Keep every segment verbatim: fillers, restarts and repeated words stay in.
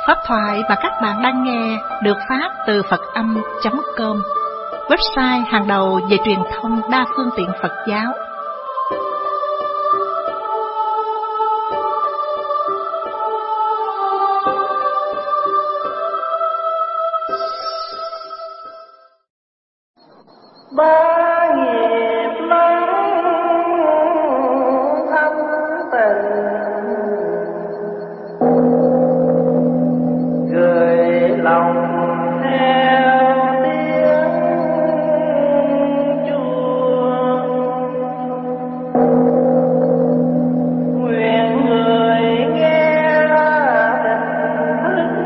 Pháp thoại mà các bạn đang nghe được phát từ Phật âm chấm com, website hàng đầu về truyền thông đa phương tiện Phật giáo. Ba nghiệp lớn thâm tình, gửi lòng theo tiếng chuông. Nguyện người nghe định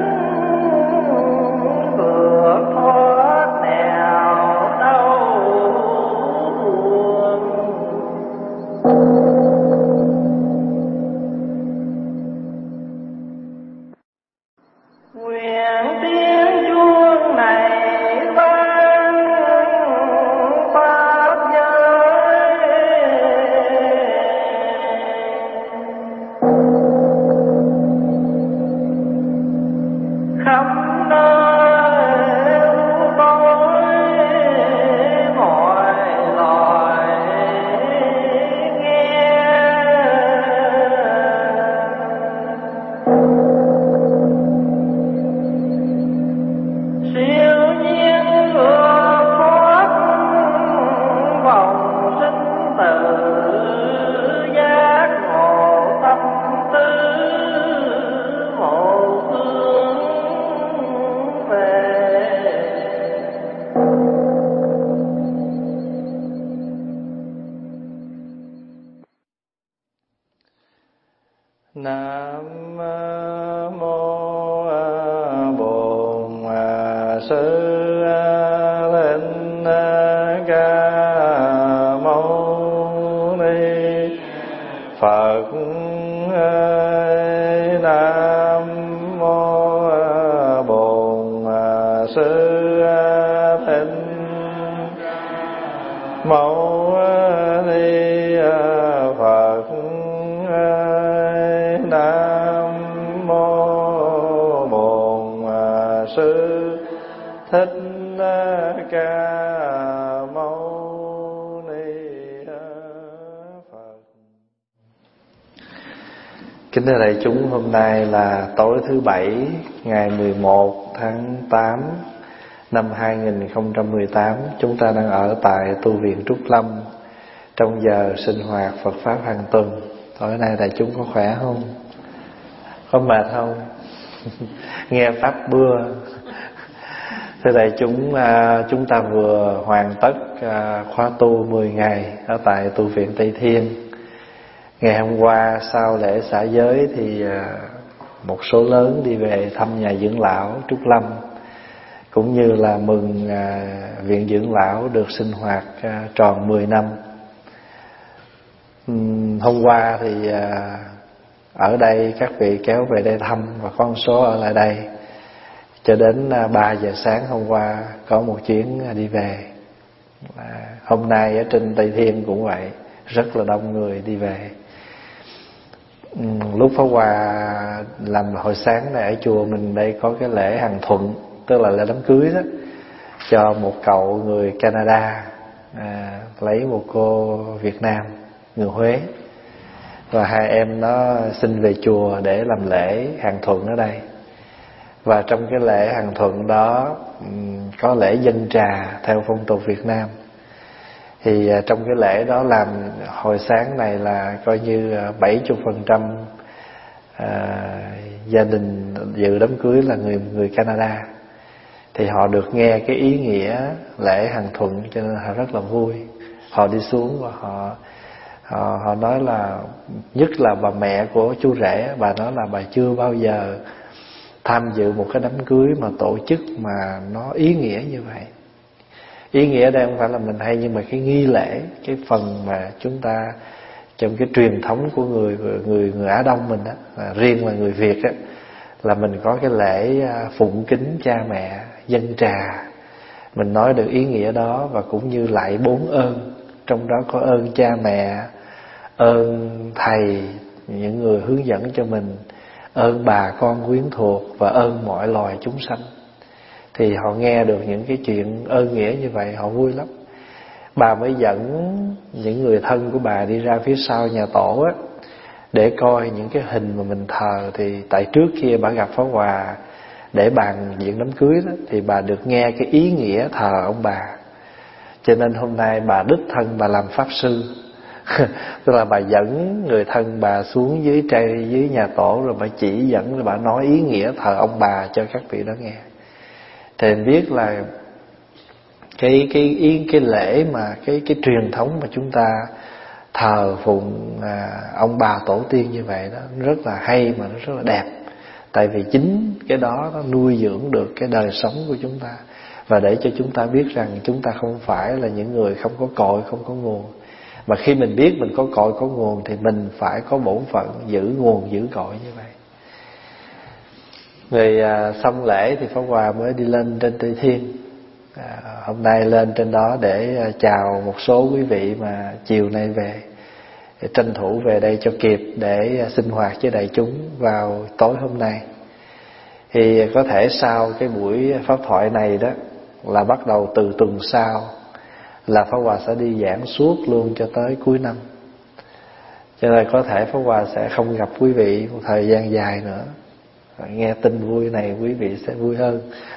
thức vượt thoát nẻo đau buồn. Nguyện tiếng chuông này vang pháp giới, khắp nơi u tối mọi loài nghe. Siêu nhiên vượt thoát vòng sinh tử, giác ngộ tâm tư một hướng về. Nam mô Bổn Sư Thích Ca Mâu Ni Phật. Nam mô Bổn Sư Thích Mâu Ni Phật. Nam mô Bổn Sư Thích Ca Mâu Ni Phật. Kính thưa đại chúng, hôm nay là tối thứ Bảy, ngày mười một tháng tám năm hai nghìn không trăm mười tám. Chúng ta đang ở tại tu viện Trúc Lâm trong giờ sinh hoạt Phật Pháp hàng tuần. Tối nay đại chúng có khỏe không? Có mệt không? Nghe Pháp bưa. Thưa đại chúng, chúng ta vừa hoàn tất khóa tu mười ngày ở tại tu viện Tây Thiên. Ngày hôm qua sau lễ xả giới thì một số lớn đi về thăm nhà dưỡng lão Trúc Lâm, cũng như là mừng viện dưỡng lão được sinh hoạt tròn mười năm. Hôm qua thì ở đây các vị kéo về đây thăm và có một số ở lại đây cho đến ba giờ sáng hôm qua có một chuyến đi về. Hôm nay ở trên Tây Thiên cũng vậy, rất là đông người đi về. Lúc Pháp Hòa làm hồi sáng này ở chùa mình đây có cái lễ hàng thuận, tức là lễ đám cưới đó, cho một cậu người Canada à, lấy một cô Việt Nam người Huế, và hai em nó xin về chùa để làm lễ hàng thuận ở đây. Và trong cái lễ hàng thuận đó có lễ dân trà theo phong tục Việt Nam. Thì trong cái lễ đó làm hồi sáng này là coi như bảy mươi phần trăm à, gia đình dự đám cưới là người người Canada. Thì họ được nghe cái ý nghĩa lễ hàng thuận cho nên họ rất là vui. Họ đi xuống và họ họ, họ nói là, nhất là bà mẹ của chú rể, bà nói là bà chưa bao giờ tham dự một cái đám cưới mà tổ chức mà nó ý nghĩa như vậy. Ý nghĩa đây không phải là mình hay, nhưng mà cái nghi lễ, cái phần mà chúng ta trong cái truyền thống của người người người Á Đông mình á, riêng là người Việt á, là mình có cái lễ phụng kính cha mẹ, dân trà. Mình nói được ý nghĩa đó và cũng như lại bốn ơn, trong đó có ơn cha mẹ, ơn thầy, những người hướng dẫn cho mình, ơn bà con quyến thuộc và ơn mọi loài chúng sanh. Thì họ nghe được những cái chuyện ơn nghĩa như vậy họ vui lắm. Bà mới dẫn những người thân của bà đi ra phía sau nhà tổ á, để coi những cái hình mà mình thờ. Thì tại trước kia bà gặp Pháp Hòa để bàn chuyện đám cưới đó, thì bà được nghe cái ý nghĩa thờ ông bà. Cho nên hôm nay bà đích thân bà làm pháp sư. Tức là bà dẫn người thân bà xuống dưới trai dưới nhà tổ, rồi bà chỉ dẫn, rồi bà nói ý nghĩa thờ ông bà cho các vị đó nghe. Thì mình biết là cái cái ý cái lễ mà cái cái truyền thống mà chúng ta thờ phụng à, ông bà tổ tiên như vậy đó rất là hay mà nó rất là đẹp. Tại vì chính cái đó nó nuôi dưỡng được cái đời sống của chúng ta, và để cho chúng ta biết rằng chúng ta không phải là những người không có cội, không có nguồn. Mà khi mình biết mình có cội có nguồn thì mình phải có bổn phận giữ nguồn giữ cội như vậy. Rồi à, xong lễ thì Pháp Hòa mới đi lên trên Tây Thiên. à, Hôm nay lên trên đó để à, chào một số quý vị mà chiều nay về, để tranh thủ về đây cho kịp để à, sinh hoạt với đại chúng vào tối hôm nay. Thì có thể sau cái buổi pháp thoại này đó là bắt đầu từ tuần sau là Pháp Hòa sẽ đi giảng suốt luôn cho tới cuối năm. Cho nên có thể Pháp Hòa sẽ không gặp quý vị một thời gian dài nữa. Nghe tin vui này quý vị sẽ vui hơn.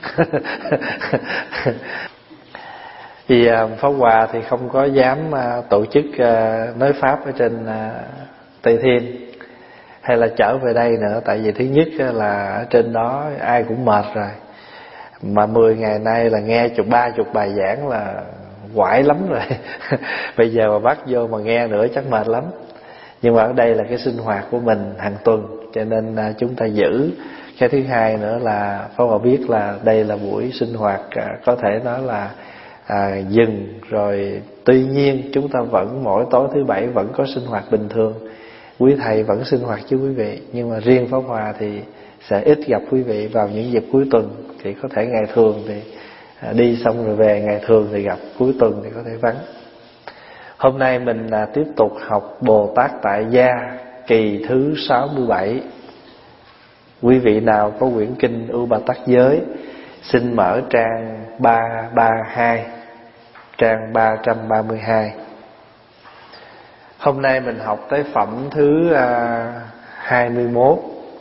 Thì Pháp Hòa thì không có dám tổ chức nói pháp ở trên Tây Thiên hay là trở về đây nữa. Tại vì thứ nhất là ở trên đó ai cũng mệt rồi, mà mười ngày nay là nghe chục ba chục bài giảng là quải lắm rồi. Bây giờ mà bắt vô mà nghe nữa chắc mệt lắm. Nhưng mà ở đây là cái sinh hoạt của mình hàng tuần, cho nên chúng ta giữ. Cái thứ hai nữa là Pháp Hòa biết là đây là buổi sinh hoạt có thể nói là à, dừng rồi. Tuy nhiên chúng ta vẫn mỗi tối thứ bảy vẫn có sinh hoạt bình thường, quý thầy vẫn sinh hoạt với quý vị. Nhưng mà riêng Pháp Hòa thì sẽ ít gặp quý vị vào những dịp cuối tuần. Thì có thể ngày thường thì đi xong rồi về, ngày thường thì gặp, cuối tuần thì có thể vắng. Hôm nay mình là tiếp tục học Bồ Tát Tại Gia kỳ thứ sáu mươi bảy. Quý vị nào có quyển kinh U Ba Tát Giới xin mở trang ba trăm ba mươi hai, trang ba trăm ba mươi hai. Hôm nay mình học tới phẩm thứ hai mươi mốt.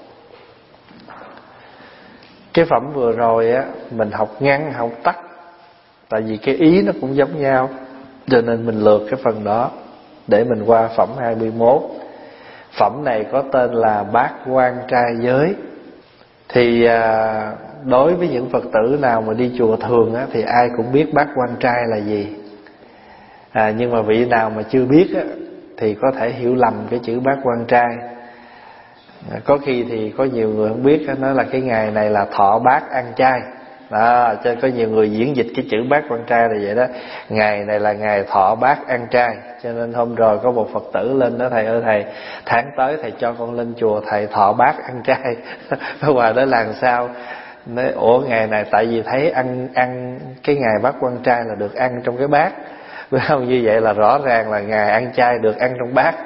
Cái phẩm vừa rồi á mình học ngắn học tắt, tại vì cái ý nó cũng giống nhau, cho nên mình lược cái phần đó để mình qua phẩm hai mươi mốt. Phẩm này có tên là Bát Quan Trai Giới. Thì à, đối với những Phật tử nào mà đi chùa thường á, thì ai cũng biết Bát Quan Trai là gì. à, Nhưng mà vị nào mà chưa biết á, thì có thể hiểu lầm cái chữ Bát Quan Trai. à, Có khi thì có nhiều người không biết á, nói là cái ngày này là thọ bát ăn chay đó, cho nên có nhiều người diễn dịch cái chữ Bát Quan Trai là vậy đó. Ngày này là ngày thọ bát ăn chay. Cho nên hôm rồi có một Phật tử lên đó: thầy ơi thầy, tháng tới thầy cho con lên chùa thầy thọ bát ăn chay. Pháp Hòa nói làm sao? Nói ủa ngày này tại vì thấy ăn ăn cái ngày Bát Quan Trai là được ăn trong cái bát, phải không? Như vậy là rõ ràng là ngày ăn chay được ăn trong bát.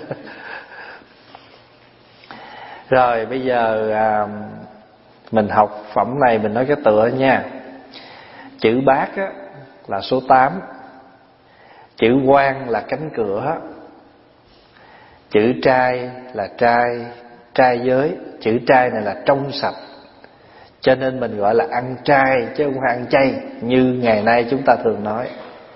Rồi bây giờ à, mình học phẩm này mình nói cái tựa nha. Chữ bát á, là số tám. Chữ quan là cánh cửa. Chữ trai là trai, trai giới. Chữ trai này là trong sạch, cho nên mình gọi là ăn trai chứ không phải ăn chay như ngày nay chúng ta thường nói.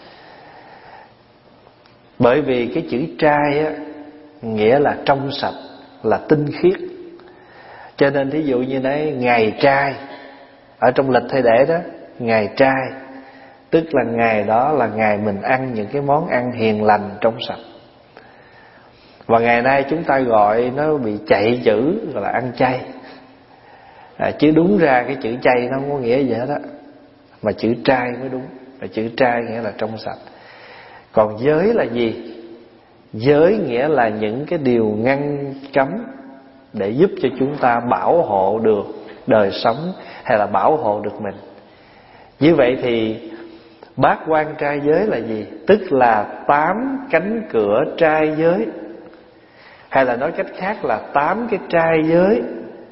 Bởi vì cái chữ trai á, nghĩa là trong sạch, là tinh khiết. Cho nên thí dụ như đấy ngày trai, ở trong lịch thầy để đó, ngày trai tức là ngày đó là ngày mình ăn những cái món ăn hiền lành trong sạch. Và ngày nay chúng ta gọi nó bị chạy chữ gọi là ăn chay. à, Chứ đúng ra cái chữ chay nó không có nghĩa gì hết á, mà chữ trai mới đúng. Và chữ trai nghĩa là trong sạch. Còn giới là gì? Giới nghĩa là những cái điều ngăn cấm để giúp cho chúng ta bảo hộ được đời sống hay là bảo hộ được mình. Như vậy thì bát quan trai giới là gì? Tức là tám cánh cửa trai giới, hay là nói cách khác là tám cái trai giới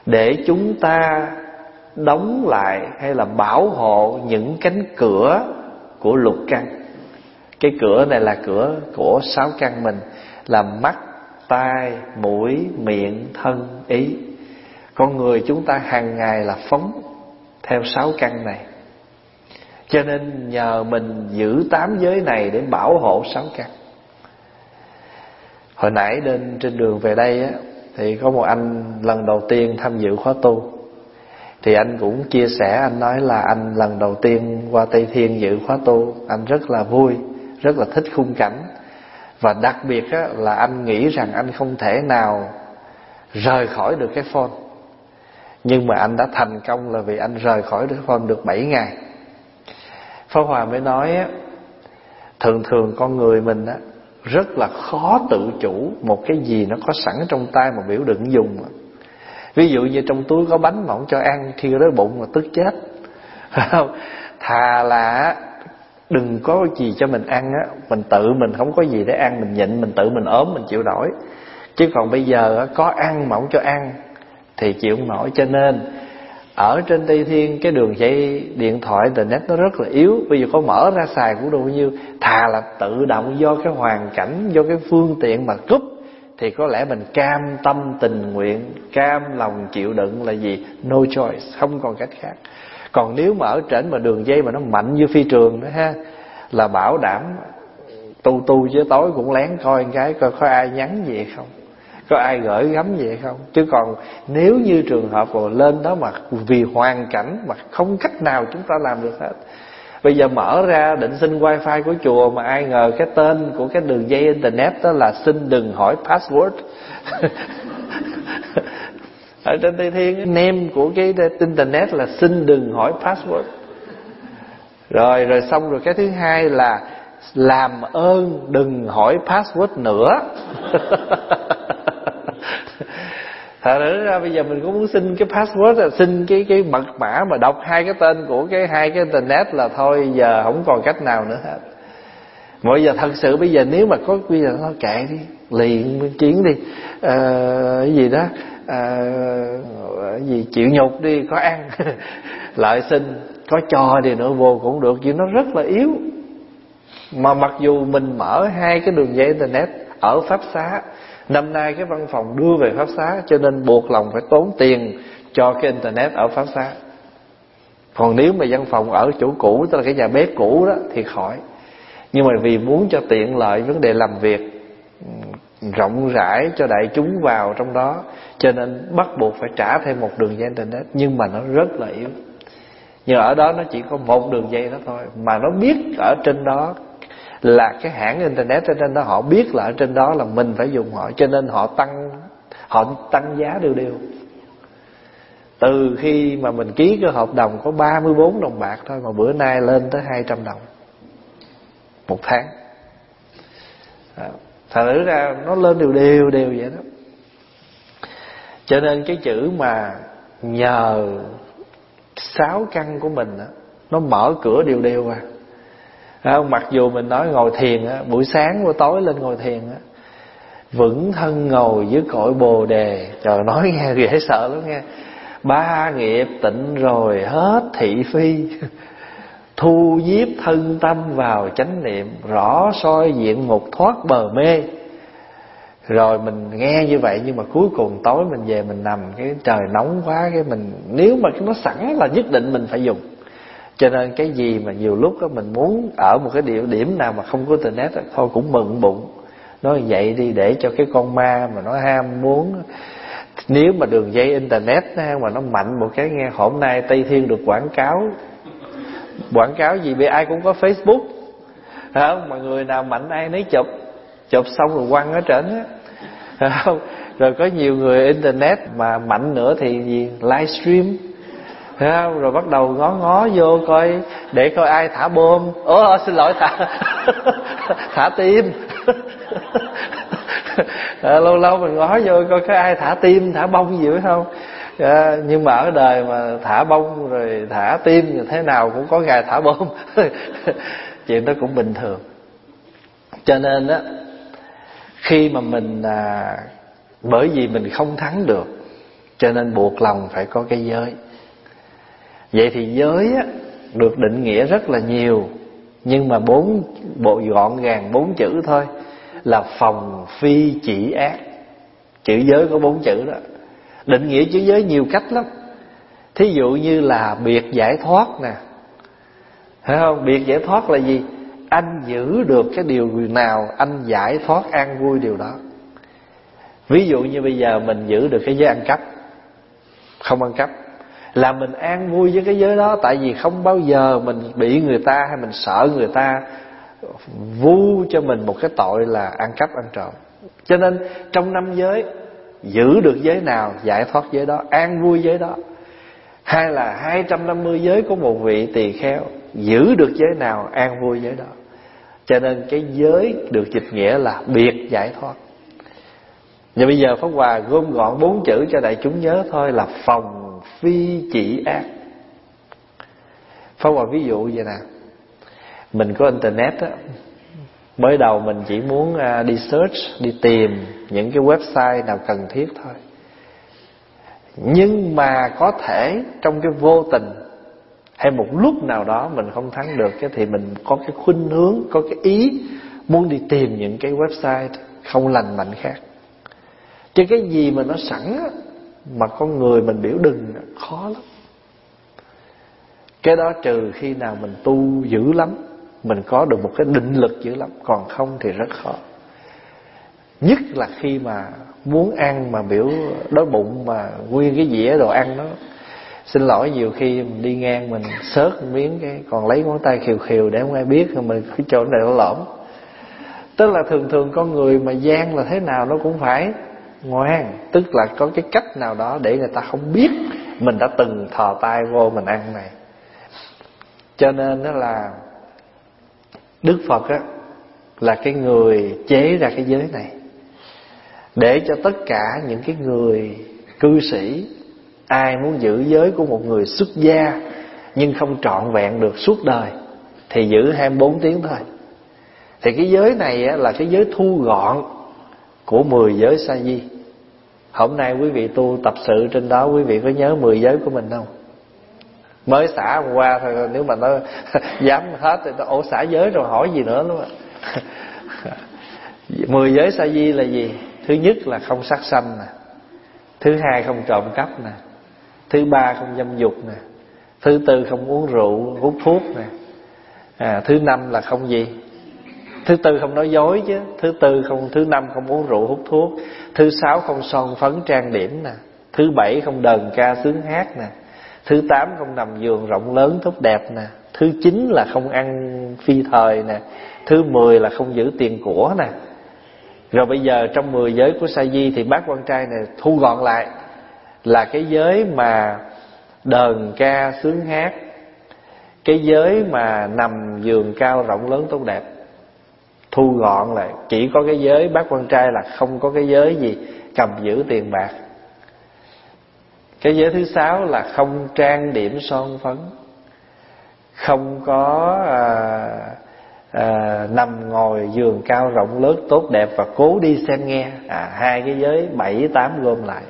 để chúng ta đóng lại hay là bảo hộ những cánh cửa của lục căn. Cái cửa này là cửa của sáu căn mình, là mắt, tai, mũi, miệng, thân, ý. Con người chúng ta hàng ngày là phóng theo sáu căn này, cho nên nhờ mình giữ tám giới này để bảo hộ sáu căn. Hồi nãy đến trên đường về đây á, thì có một anh lần đầu tiên tham dự khóa tu. Thì anh cũng chia sẻ, anh nói là anh lần đầu tiên qua Tây Thiên dự khóa tu, anh rất là vui, rất là thích khung cảnh. Và đặc biệt á, là anh nghĩ rằng anh không thể nào rời khỏi được cái phone. Nhưng mà anh đã thành công là vì anh rời khỏi cái phone được bảy ngày. Pháp Hòa mới nói á, thường thường con người mình á, rất là khó tự chủ một cái gì nó có sẵn trong tay mà biểu đừng dùng. Ví dụ như trong túi có bánh mà không cho ăn, khi tới bụng mà tức chết. Thà là đừng có gì cho mình ăn á, mình tự mình không có gì để ăn, mình nhịn, mình tự mình ốm mình chịu nổi. Chứ còn bây giờ á, có ăn mà không cho ăn thì chịu không nổi. Cho nên ở trên Tây Thiên cái đường dây điện thoại internet nó rất là yếu. Bây giờ có mở ra xài cũng đâu bao nhiêu. Thà là tự động do cái hoàn cảnh, do cái phương tiện mà cúp, thì có lẽ mình cam tâm tình nguyện, cam lòng chịu đựng là gì? No choice, không còn cách khác. Còn nếu mà ở trển mà đường dây mà nó mạnh như phi trường đó ha, là bảo đảm tu tu chứ tối cũng lén coi cái coi có ai nhắn gì không, có ai gửi gắm gì không. Chứ còn nếu như trường hợp rồi lên đó mà vì hoàn cảnh mà không cách nào chúng ta làm được hết. Bây giờ mở ra định xin wifi của chùa mà ai ngờ cái tên của cái đường dây internet đó là xin đừng hỏi password. Ở trên Tây Thiên name của cái internet là xin đừng hỏi password. Rồi rồi xong rồi cái thứ hai là làm ơn đừng hỏi password nữa. Thật ra bây giờ mình cũng muốn xin cái password là xin cái cái mật mã mà đọc hai cái tên của cái hai cái internet là thôi giờ không còn cách nào nữa hết. Bây giờ thật sự bây giờ nếu mà có bây giờ nó kệ đi, liền chiến đi, à, cái gì đó, à, cái gì chịu nhục đi, có ăn, lợi sinh, có cho đi nữa vô cũng được, chứ nó rất là yếu. Mà mặc dù mình mở hai cái đường dây internet ở Pháp Xá, năm nay cái văn phòng đưa về Pháp Xá, cho nên buộc lòng phải tốn tiền cho cái internet ở Pháp Xá. Còn nếu mà văn phòng ở chỗ cũ, tức là cái nhà bếp cũ đó thì khỏi. Nhưng mà vì muốn cho tiện lợi vấn đề làm việc rộng rãi cho đại chúng vào trong đó, cho nên bắt buộc phải trả thêm một đường dây internet. Nhưng mà nó rất là yếu. Nhưng ở đó nó chỉ có một đường dây đó thôi. Mà nó biết ở trên đó là cái hãng internet ở trên đó, họ biết là ở trên đó là mình phải dùng họ, cho nên họ tăng họ tăng giá đều đều. Từ khi mà mình ký cái hợp đồng có ba mươi bốn đồng bạc thôi, mà bữa nay lên tới hai trăm đồng một tháng. Thật ra nó lên đều đều đều vậy đó. Cho nên cái chữ mà nhờ sáu căn của mình đó, nó mở cửa đều đều à. Không, mặc dù mình nói ngồi thiền á, buổi sáng buổi tối lên ngồi thiền á, vững thân ngồi dưới cội bồ đề. Trời, nói nghe dễ sợ lắm nghe. Ba nghiệp tịnh rồi hết thị phi, thu nhiếp thân tâm vào chánh niệm, rõ soi diện ngục thoát bờ mê. Rồi mình nghe như vậy, nhưng mà cuối cùng tối mình về mình nằm, cái trời nóng quá, cái mình nếu mà nó sẵn là nhất định mình phải dùng. Cho nên cái gì mà nhiều lúc đó mình muốn ở một cái địa điểm nào mà không có internet thôi cũng bận bụng. Nói vậy đi để cho cái con ma mà nó ham muốn. Nếu mà đường dây internet mà nó mạnh một cái nghe, hôm nay Tây Thiên được quảng cáo. Quảng cáo gì bị ai cũng có Facebook, phải không? Mà người nào mạnh ai nấy chụp, chụp xong rồi quăng ở trển á, phải không? Rồi có nhiều người internet mà mạnh nữa thì gì livestream, phải không? Rồi bắt đầu ngó ngó vô coi để coi ai thả bom. Ồ xin lỗi, thả thả tim. À, lâu lâu mình ngó vô coi có ai thả tim, thả bông gì phải không? À, nhưng mà ở đời mà thả bông rồi thả tim như thế nào cũng có ngày thả bom. Chuyện đó cũng bình thường. Cho nên á, khi mà mình à, bởi vì mình không thắng được, Cho nên buộc lòng phải có cái giới. Vậy thì giới á, được định nghĩa rất là nhiều, nhưng mà bốn bộ gọn gàng bốn chữ thôi, là phòng phi chỉ ác. Chữ giới có bốn chữ đó. Định nghĩa chữ giới nhiều cách lắm. Thí dụ như là biệt giải thoát nè, thấy không? Biệt giải thoát là gì? Anh giữ được cái điều nào, anh giải thoát an vui điều đó. Ví dụ như bây giờ mình giữ được cái giới ăn cắp, không ăn cắp, là mình an vui với cái giới đó. Tại vì không bao giờ mình bị người ta, hay mình sợ người ta vu cho mình một cái tội là ăn cắp ăn trộm. Cho nên trong năm giới, giữ được giới nào giải thoát giới đó, an vui giới đó. Hay là hai trăm năm mươi giới của một vị tỳ kheo, giữ được giới nào an vui giới đó. Cho nên cái giới được dịch nghĩa là biệt giải thoát. Nhưng bây giờ Pháp Hòa gom gọn bốn chữ cho đại chúng nhớ thôi, là phòng phi chỉ ác. Pháp Hòa ví dụ vậy nè, mình có internet á, mới đầu mình chỉ muốn đi search, đi tìm những cái website nào cần thiết thôi. Nhưng mà có thể trong cái vô tình, hay một lúc nào đó mình không thắng được cái, thì mình có cái khuynh hướng, có cái ý muốn đi tìm những cái website không lành mạnh khác. Chứ cái gì mà nó sẵn á, mà con người mình biểu đừng, khó lắm. Cái đó trừ khi nào mình tu dữ lắm, mình có được một cái định lực dữ lắm, còn không thì rất khó. Nhất là khi mà muốn ăn mà biểu đói bụng, mà nguyên cái dĩa đồ ăn đó, xin lỗi, nhiều khi mình đi ngang mình xớt một miếng cái còn lấy ngón tay khều khều để không ai biết, mình cái chỗ này nó lõm. Tức là thường thường con người mà gian là thế nào nó cũng phải ngoan, tức là có cái cách nào đó để người ta không biết mình đã từng thò tay vô mình ăn này. Cho nên đó là Đức Phật á, là cái người chế ra cái giới này, để cho tất cả những cái người cư sĩ, ai muốn giữ giới của một người xuất gia nhưng không trọn vẹn được suốt đời, thì giữ hai mươi bốn tiếng thôi. Thì cái giới này á, là cái giới thu gọn của mười giới sa di. Hôm nay quý vị tu tập sự trên đó, quý vị có nhớ mười giới của mình không? Mới xả hôm qua thôi, nếu mà nó dám hết thì nó ổ xả giới rồi hỏi gì nữa luôn. Mười giới sa di là gì? Thứ nhất là không sát sanh nè, thứ hai không trộm cắp nè, thứ ba không dâm dục nè, thứ tư không uống rượu hút thuốc nè, à, thứ năm là không gì? Thứ tư không nói dối chứ. Thứ tư không, thứ năm không uống rượu hút thuốc. Thứ sáu không son phấn trang điểm nè. Thứ bảy không đờn ca sướng hát nè. Thứ tám không nằm giường rộng lớn tốt đẹp nè. Thứ chín là không ăn phi thời nè. Thứ mười là không giữ tiền của nè. Rồi bây giờ trong mười giới của sa di thì bác quan trai này thu gọn lại là cái giới mà đờn ca sướng hát, cái giới mà nằm giường cao rộng lớn tốt đẹp. Thu gọn lại chỉ có cái giới bác quan trai là không có cái giới gì cầm giữ tiền bạc. Cái giới thứ sáu là không trang điểm son phấn, không có à, à, nằm ngồi giường cao rộng lớn tốt đẹp và cố đi xem nghe. à, Hai cái giới bảy tám gom lại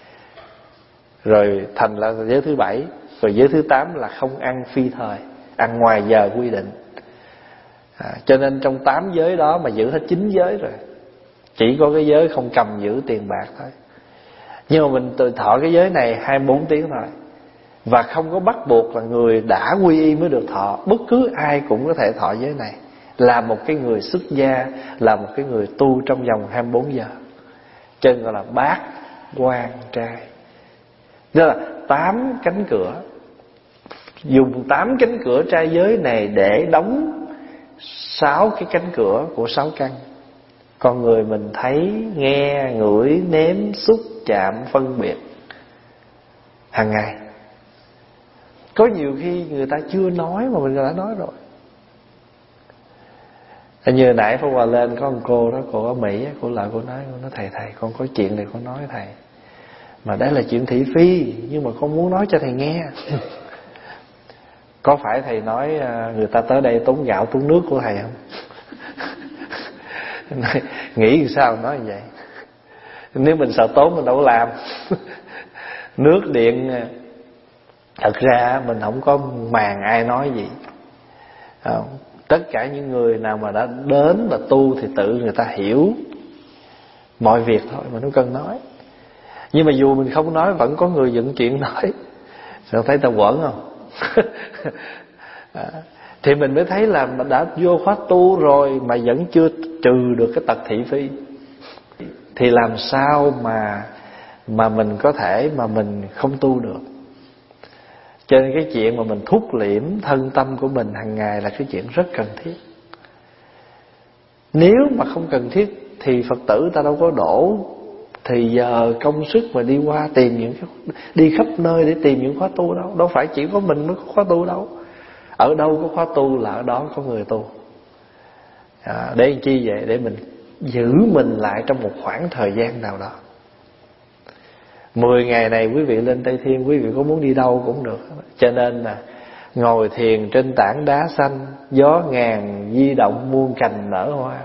rồi thành là giới thứ bảy. Rồi giới thứ tám là không ăn phi thời, ăn ngoài giờ quy định. à, Cho nên trong tám giới đó mà giữ hết chín giới rồi, chỉ có cái giới không cầm giữ tiền bạc thôi. Nhưng mà mình tự thọ cái giới này hai mươi bốn tiếng thôi. Và không có bắt buộc là người đã quy y mới được thọ. Bất cứ ai cũng có thể thọ giới này, là một cái người xuất gia, là một cái người tu trong vòng hai mươi bốn giờ. Cho nên gọi là bát quan trai. Đó là tám cánh cửa. Dùng tám cánh cửa trai giới này để đóng sáu cái cánh cửa của sáu căn. Con người mình thấy, nghe, ngửi, nếm, xúc, chạm, phân biệt hàng ngày. Có nhiều khi người ta chưa nói mà mình đã nói rồi. Như nãy Pháp Hòa lên có một cô đó, cô ở Mỹ, cô lại cô nói, cô nói thầy thầy con có chuyện này con nói thầy, mà đấy là chuyện thị phi, nhưng mà con muốn nói cho thầy nghe. Có phải thầy nói người ta tới đây tốn gạo tốn nước của thầy không? Nghĩ sao nói như vậy? Nếu mình sợ tốn mình đâu có làm. Nước điện thật ra mình không có màng ai nói gì. Không. Tất cả những người nào mà đã đến và tu thì tự người ta hiểu mọi việc thôi, mình không cần nói. Nhưng mà dù mình không nói vẫn có người dựng chuyện nói. Sao thấy ta quẩn không? À, thì mình mới thấy là mình đã vô khóa tu rồi mà vẫn chưa trừ được cái tật thị phi. Thì làm sao mà mà mình có thể mà mình không tu được. Cho nên cái chuyện mà mình thúc liễm thân tâm của mình hàng ngày là cái chuyện rất cần thiết. Nếu mà không cần thiết thì Phật tử ta đâu có đổ thì giờ công sức mà đi qua tìm những cái, đi khắp nơi để tìm những khóa tu đâu. Đâu phải chỉ có mình mới có khóa tu đâu. Ở đâu có khóa tu là ở đó có người tu. À, để làm chi vậy? Để mình giữ mình lại trong một khoảng thời gian nào đó. Mười ngày này quý vị lên Tây Thiên, quý vị có muốn đi đâu cũng được. Cho nên là ngồi thiền trên tảng đá xanh, gió ngàn di động muôn cành nở hoa.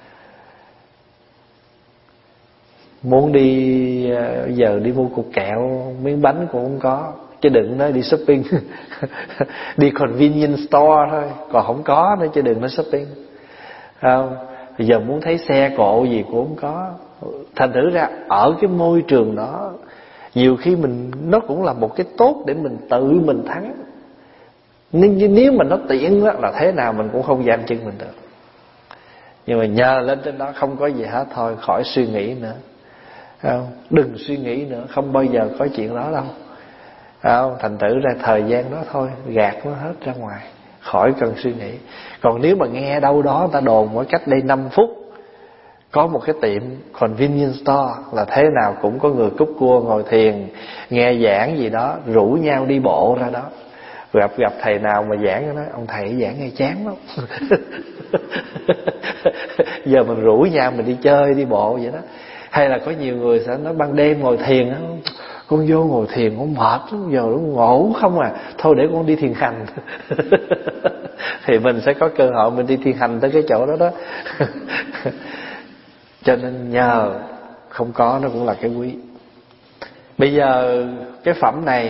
Muốn đi giờ đi mua cục kẹo, miếng bánh cũng không có, chứ đừng nói đi shopping. Đi convenience store thôi, còn không có nữa chứ đừng nói shopping. Không, bây giờ muốn thấy xe cộ gì cũng không có. Thành thử ra ở cái môi trường đó nhiều khi mình nó cũng là một cái tốt để mình tự mình thắng. Nhưng nếu mà nó tiện đó, là thế nào mình cũng không giam chân mình được. Nhưng mà nhờ lên trên đó không có gì hết thôi, khỏi suy nghĩ nữa. Không? Đừng suy nghĩ nữa, không bao giờ có chuyện đó đâu. Không? Thành thử ra thời gian đó thôi, gạt nó hết ra ngoài, khỏi cần suy nghĩ. Còn nếu mà nghe đâu đó ta đồn mỗi cách đây năm phút có một cái tiệm convenience store, là thế nào cũng có người cúp cua ngồi thiền, nghe giảng gì đó, rủ nhau đi bộ ra đó. Gặp gặp thầy nào mà giảng, nói ông thầy giảng nghe chán lắm. Giờ mình rủ nhau mình đi chơi đi bộ vậy đó. Hay là có nhiều người sẽ nói ban đêm ngồi thiền á, con vô ngồi thiền con mệt lắm, giờ nó ngủ không à, thôi để con đi thiền hành. Thì mình sẽ có cơ hội mình đi thiền hành tới cái chỗ đó đó. Cho nên nhờ không có nó cũng là cái quý. Bây giờ cái phẩm này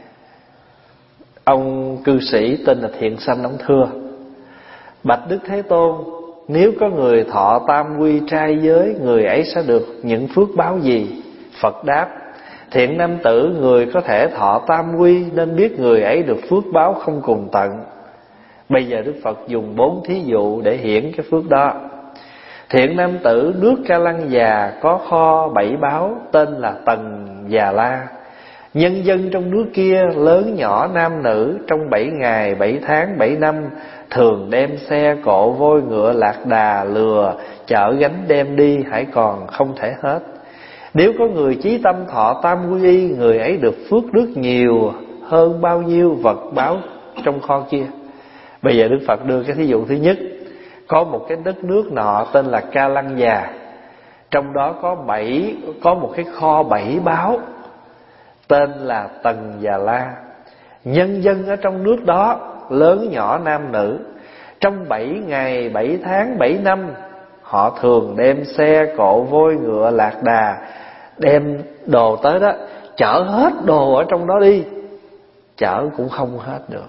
ông cư sĩ tên là Thiện Sanh ông thưa: bạch Đức Thế Tôn, nếu có người thọ tam quy trai giới, người ấy sẽ được những phước báo gì? Phật đáp: thiện nam tử, người có thể thọ tam quy nên biết người ấy được phước báo không cùng tận. Bây giờ Đức Phật dùng bốn thí dụ để hiển cái phước đó. Thiện nam tử, nước Ca Lăng Già có kho bảy báo tên là Tần Già La. Nhân dân trong nước kia lớn nhỏ nam nữ trong bảy ngày, bảy tháng, bảy năm thường đem xe cộ vôi ngựa lạc đà lừa chở gánh đem đi hãy còn không thể hết. Nếu có người chí tâm thọ tam quy y, người ấy được phước đức nhiều hơn bao nhiêu vật báo trong kho kia. Bây giờ Đức Phật đưa cái thí dụ thứ nhất. Có một cái đất nước nọ tên là Ca Lăng Già, trong đó có bảy có một cái kho bảy báo tên là Tần Già La. Nhân dân ở trong nước đó lớn nhỏ nam nữ trong bảy ngày, bảy tháng, bảy năm họ thường đem xe cộ vôi ngựa lạc đà đem đồ tới đó, chở hết đồ ở trong đó đi, chở cũng không hết được.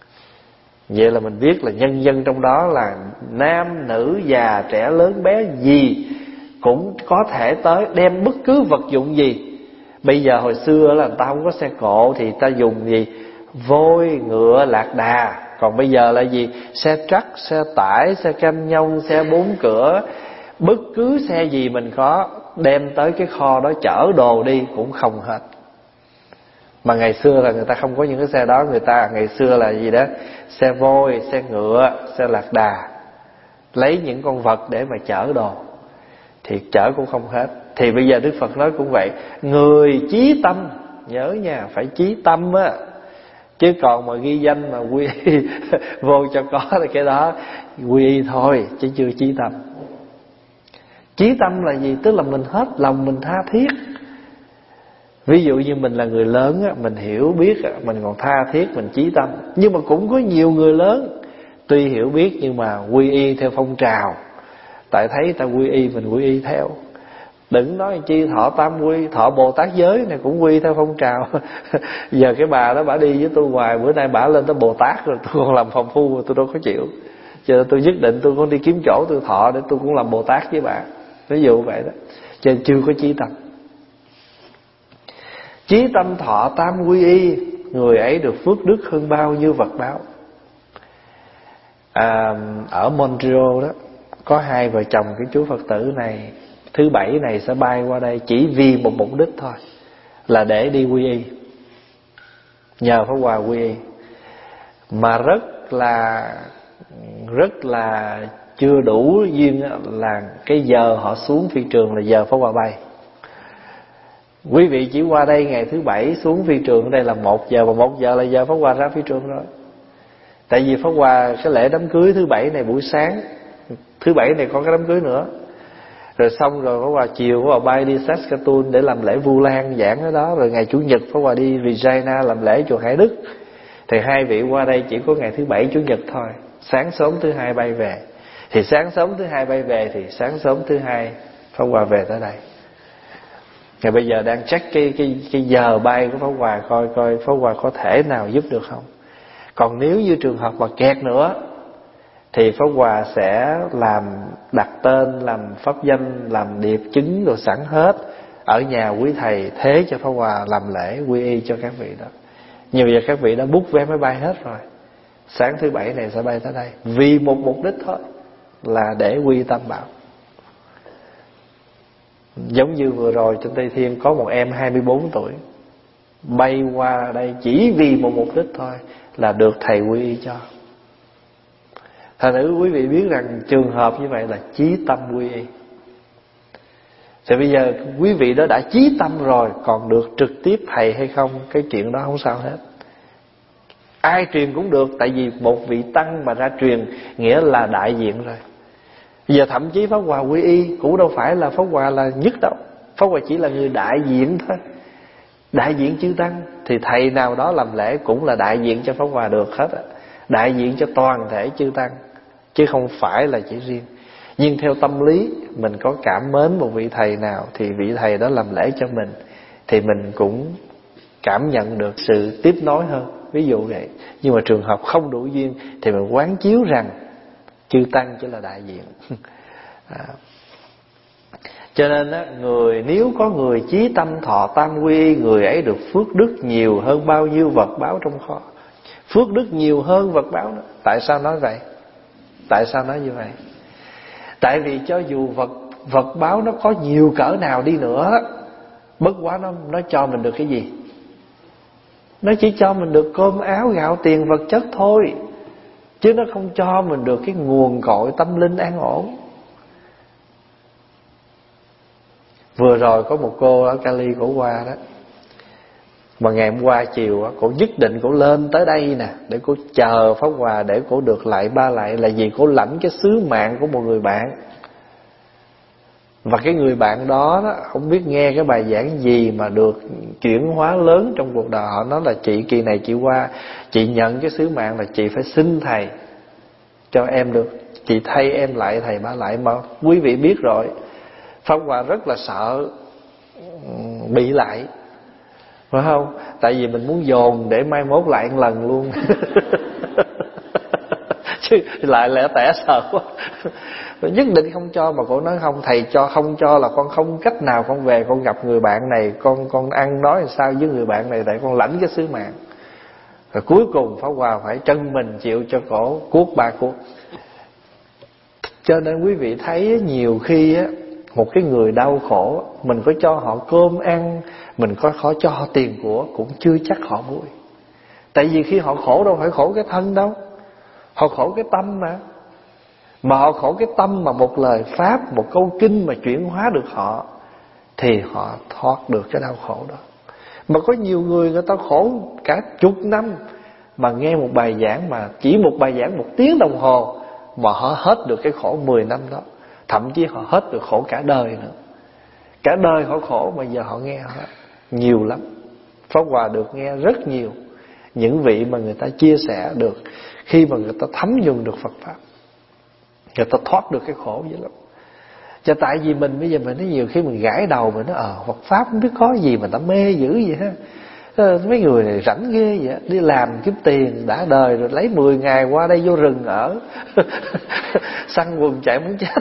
Vậy là mình biết là nhân dân trong đó là nam, nữ, già, trẻ, lớn, bé gì cũng có thể tới đem bất cứ vật dụng gì. Bây giờ hồi xưa là người ta không có xe cộ thì ta dùng gì? Vôi, ngựa, lạc đà. Còn bây giờ là gì? Xe truck, xe tải, xe cam nhông, xe bốn cửa. Bất cứ xe gì mình có đem tới cái kho đó chở đồ đi cũng không hết. Mà ngày xưa là người ta không có những cái xe đó. Người ta ngày xưa là gì đó? Xe vôi, xe ngựa, xe lạc đà, lấy những con vật để mà chở đồ thì chở cũng không hết. Thì bây giờ Đức Phật nói cũng vậy. Người chí tâm, nhớ nha, phải chí tâm á. Chứ còn mà ghi danh mà quy y vô cho có thì cái đó quy y thôi, chứ chưa chí tâm. Chí tâm là gì? Tức là mình hết lòng mình tha thiết. Ví dụ như mình là người lớn á, mình hiểu biết á, mình còn tha thiết, mình chí tâm. Nhưng mà cũng có nhiều người lớn tuy hiểu biết nhưng mà quy y theo phong trào. Tại thấy ta quy y mình quy y theo. Đừng nói chi thọ tam quy, thọ Bồ Tát giới này cũng quy theo phong trào. Giờ cái bà đó bả đi với tôi hoài, bữa nay bả lên tới Bồ Tát rồi, tôi còn làm phàm phu mà tôi đâu có chịu. Cho nên tôi nhất định tôi cũng đi kiếm chỗ tôi thọ để tôi cũng làm Bồ Tát với bà. Ví dụ vậy đó. Cho nên chưa có chí tâm. Chí tâm thọ tam quy y, người ấy được phước đức hơn bao nhiêu vật báo. À, ở Montreal đó có hai vợ chồng cái chú Phật tử này, thứ bảy này sẽ bay qua đây chỉ vì một mục đích thôi, là để đi quy y, nhờ Pháp Hòa quy y. Mà rất là rất là chưa đủ duyên, là cái giờ họ xuống phi trường là giờ Pháp Hòa bay. Quý vị chỉ qua đây ngày thứ bảy xuống phi trường ở đây là một giờ, và một giờ là giờ Pháp Hòa ra phi trường rồi. Tại vì Pháp Hòa cái lễ đám cưới thứ bảy này buổi sáng, thứ bảy này có cái đám cưới nữa, rồi xong rồi Pháp Hòa chiều Pháp Hòa bay đi Saskatoon để làm lễ Vu Lan giảng ở đó, rồi ngày chủ nhật Pháp Hòa đi Regina làm lễ chùa Hải Đức. Thì hai vị qua đây chỉ có ngày thứ bảy chủ nhật thôi, sáng sớm thứ hai bay về. Thì sáng sớm thứ hai bay về thì sáng sớm thứ hai Pháp Hòa về tới đây. Ngày bây giờ đang check cái cái cái giờ bay của Pháp Hòa, coi coi Pháp Hòa có thể nào giúp được không. Còn nếu như trường hợp mà kẹt nữa thì Pháp Hòa sẽ làm đặt tên, làm pháp danh, làm điệp chứng rồi sẵn hết ở nhà quý thầy, thế cho Pháp Hòa làm lễ quy y cho các vị đó. Nhiều giờ các vị đã book vé máy bay hết rồi, sáng thứ bảy này sẽ bay tới đây vì một mục đích thôi, là để quy Tam Bảo. Giống như vừa rồi trên Tây Thiên có một em hai mươi bốn tuổi bay qua đây chỉ vì một mục đích thôi, là được thầy quy y cho. Thành nữ quý vị biết rằng trường hợp như vậy là chí tâm quy y. Thì bây giờ quý vị đó đã chí tâm rồi, còn được trực tiếp thầy hay không, cái chuyện đó không sao hết. Ai truyền cũng được, tại vì một vị tăng mà ra truyền nghĩa là đại diện rồi. Giờ thậm chí Pháp Hòa quy y cũng đâu phải là Pháp Hòa là nhất đâu, Pháp Hòa chỉ là người đại diện thôi, đại diện chư tăng. Thì thầy nào đó làm lễ cũng là đại diện cho Pháp Hòa được hết á, đại diện cho toàn thể chư tăng, chứ không phải là chỉ riêng. Nhưng theo tâm lý mình có cảm mến một vị thầy nào thì vị thầy đó làm lễ cho mình, thì mình cũng cảm nhận được sự tiếp nối hơn, ví dụ vậy. Nhưng mà trường hợp không đủ duyên thì mình quán chiếu rằng chư tăng chỉ là đại diện. à. Cho nên á, người nếu có người chí tâm thọ tam quy, người ấy được phước đức nhiều hơn bao nhiêu vật báo trong kho. Phước đức nhiều hơn vật báo đó. Tại sao nói vậy? Tại sao nói như vậy? Tại vì cho dù vật vật báo nó có nhiều cỡ nào đi nữa, bất quá nó nó cho mình được cái gì? Nó chỉ cho mình được cơm áo gạo tiền vật chất thôi, chứ nó không cho mình được cái nguồn cội tâm linh an ổn. Vừa rồi có một cô ở Cali cổ qua đó, mà ngày hôm qua chiều cổ nhất định cổ lên tới đây nè để cổ chờ Pháp Hòa, để cổ được lại ba lại, là vì cổ lãnh cái sứ mạng của một người bạn. Và cái người bạn đó, đó không biết nghe cái bài giảng gì mà được chuyển hóa lớn trong cuộc đời họ. Nói là chị kỳ này chị qua, chị nhận cái sứ mạng là chị phải xin thầy cho em được, chị thay em lại thầy ba lại. Mà quý vị biết rồi, Pháp Hòa rất là sợ bị lại, phải không? Tại vì mình muốn dồn để mai mốt lại một lần luôn. Chứ lại lẻ tẻ sợ quá. Nhất định không cho. Mà cô nói không, thầy cho không cho là con không cách nào con về con gặp người bạn này, con con ăn nói làm sao với người bạn này, tại con lãnh cái sứ mạng. Rồi cuối cùng Pháp Hòa phải chân mình chịu cho cổ cuốc ba cuốc. Cho nên quý vị thấy nhiều khi á, một cái người đau khổ, mình có cho họ cơm ăn, mình có khó cho họ tiền của, cũng chưa chắc họ vui. Tại vì khi họ khổ đâu phải khổ cái thân đâu, họ khổ cái tâm mà. Mà họ khổ cái tâm mà một lời pháp, một câu kinh mà chuyển hóa được họ, thì họ thoát được cái đau khổ đó. Mà có nhiều người người ta khổ cả chục năm, mà nghe một bài giảng, mà chỉ một bài giảng một tiếng đồng hồ mà họ hết được cái khổ mười năm đó. Thậm chí họ hết được khổ cả đời nữa. Cả đời họ khổ mà giờ họ nghe họ nhiều lắm. Pháp Hòa được nghe rất nhiều những vị mà người ta chia sẻ được, khi mà người ta thấm dùng được Phật Pháp, người ta thoát được cái khổ vậy lắm. Cho tại vì mình bây giờ mình nói nhiều khi mình gãi đầu mình nói ờ Phật pháp không biết có gì mà ta mê dữ vậy ha. Mấy người này rảnh ghê vậy, đi làm kiếm tiền đã đời rồi lấy mười ngày qua đây vô rừng ở săn quần chạy muốn chết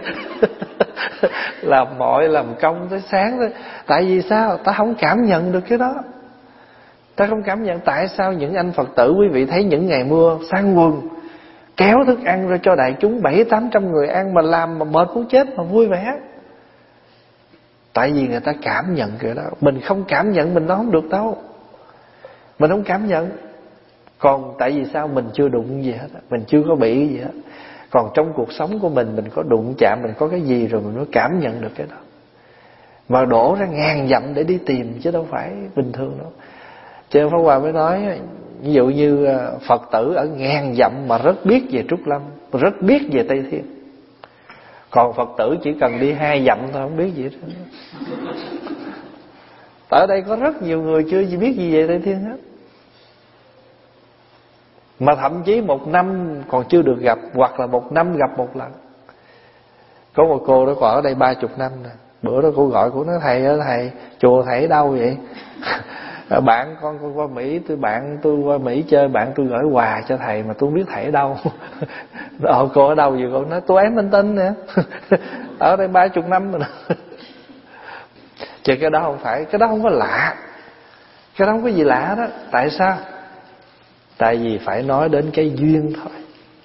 làm mọi làm công tới sáng thôi. Tại vì sao? Ta không cảm nhận được cái đó. Ta không cảm nhận. Tại sao những anh Phật tử quý vị thấy những ngày mưa săn quần kéo thức ăn ra cho đại chúng bảy tám trăm người ăn mà làm mà mệt muốn chết mà vui vẻ? Tại vì người ta cảm nhận cái đó. Mình không cảm nhận mình nói không được đâu. Mình không cảm nhận. Còn tại vì sao? Mình chưa đụng gì hết, mình chưa có bị gì hết. Còn trong cuộc sống của mình, mình có đụng chạm, mình có cái gì rồi mình mới cảm nhận được cái đó. Mà đổ ra ngàn dặm để đi tìm, chứ đâu phải bình thường đâu. Cho nên Pháp Hòa mới nói, ví dụ như Phật tử ở ngàn dặm mà rất biết về Trúc Lâm, rất biết về Tây Thiên. Còn Phật tử chỉ cần đi hai dặm thôi không biết gì hết. Ở đây có rất nhiều người chưa biết gì về Tây Thiên hết. Mà thậm chí một năm còn chưa được gặp, hoặc là một năm gặp một lần. Có một cô đó còn ở đây ba chục năm nè. Bữa đó cô gọi, cô nói thầy ơi thầy, chùa thầy ở đâu vậy? Bạn con con qua Mỹ, tôi bạn tôi qua Mỹ chơi, bạn tôi gửi quà cho thầy mà tôi không biết thầy ở đâu. Ờ cô ở đâu vậy? Cô nói tôi án Minh Tinh nè. Ở đây ba chục năm rồi nè. Chứ cái đó không phải, cái đó không có lạ. Cái đó không có gì lạ đó. Tại sao? Tại vì phải nói đến cái duyên thôi.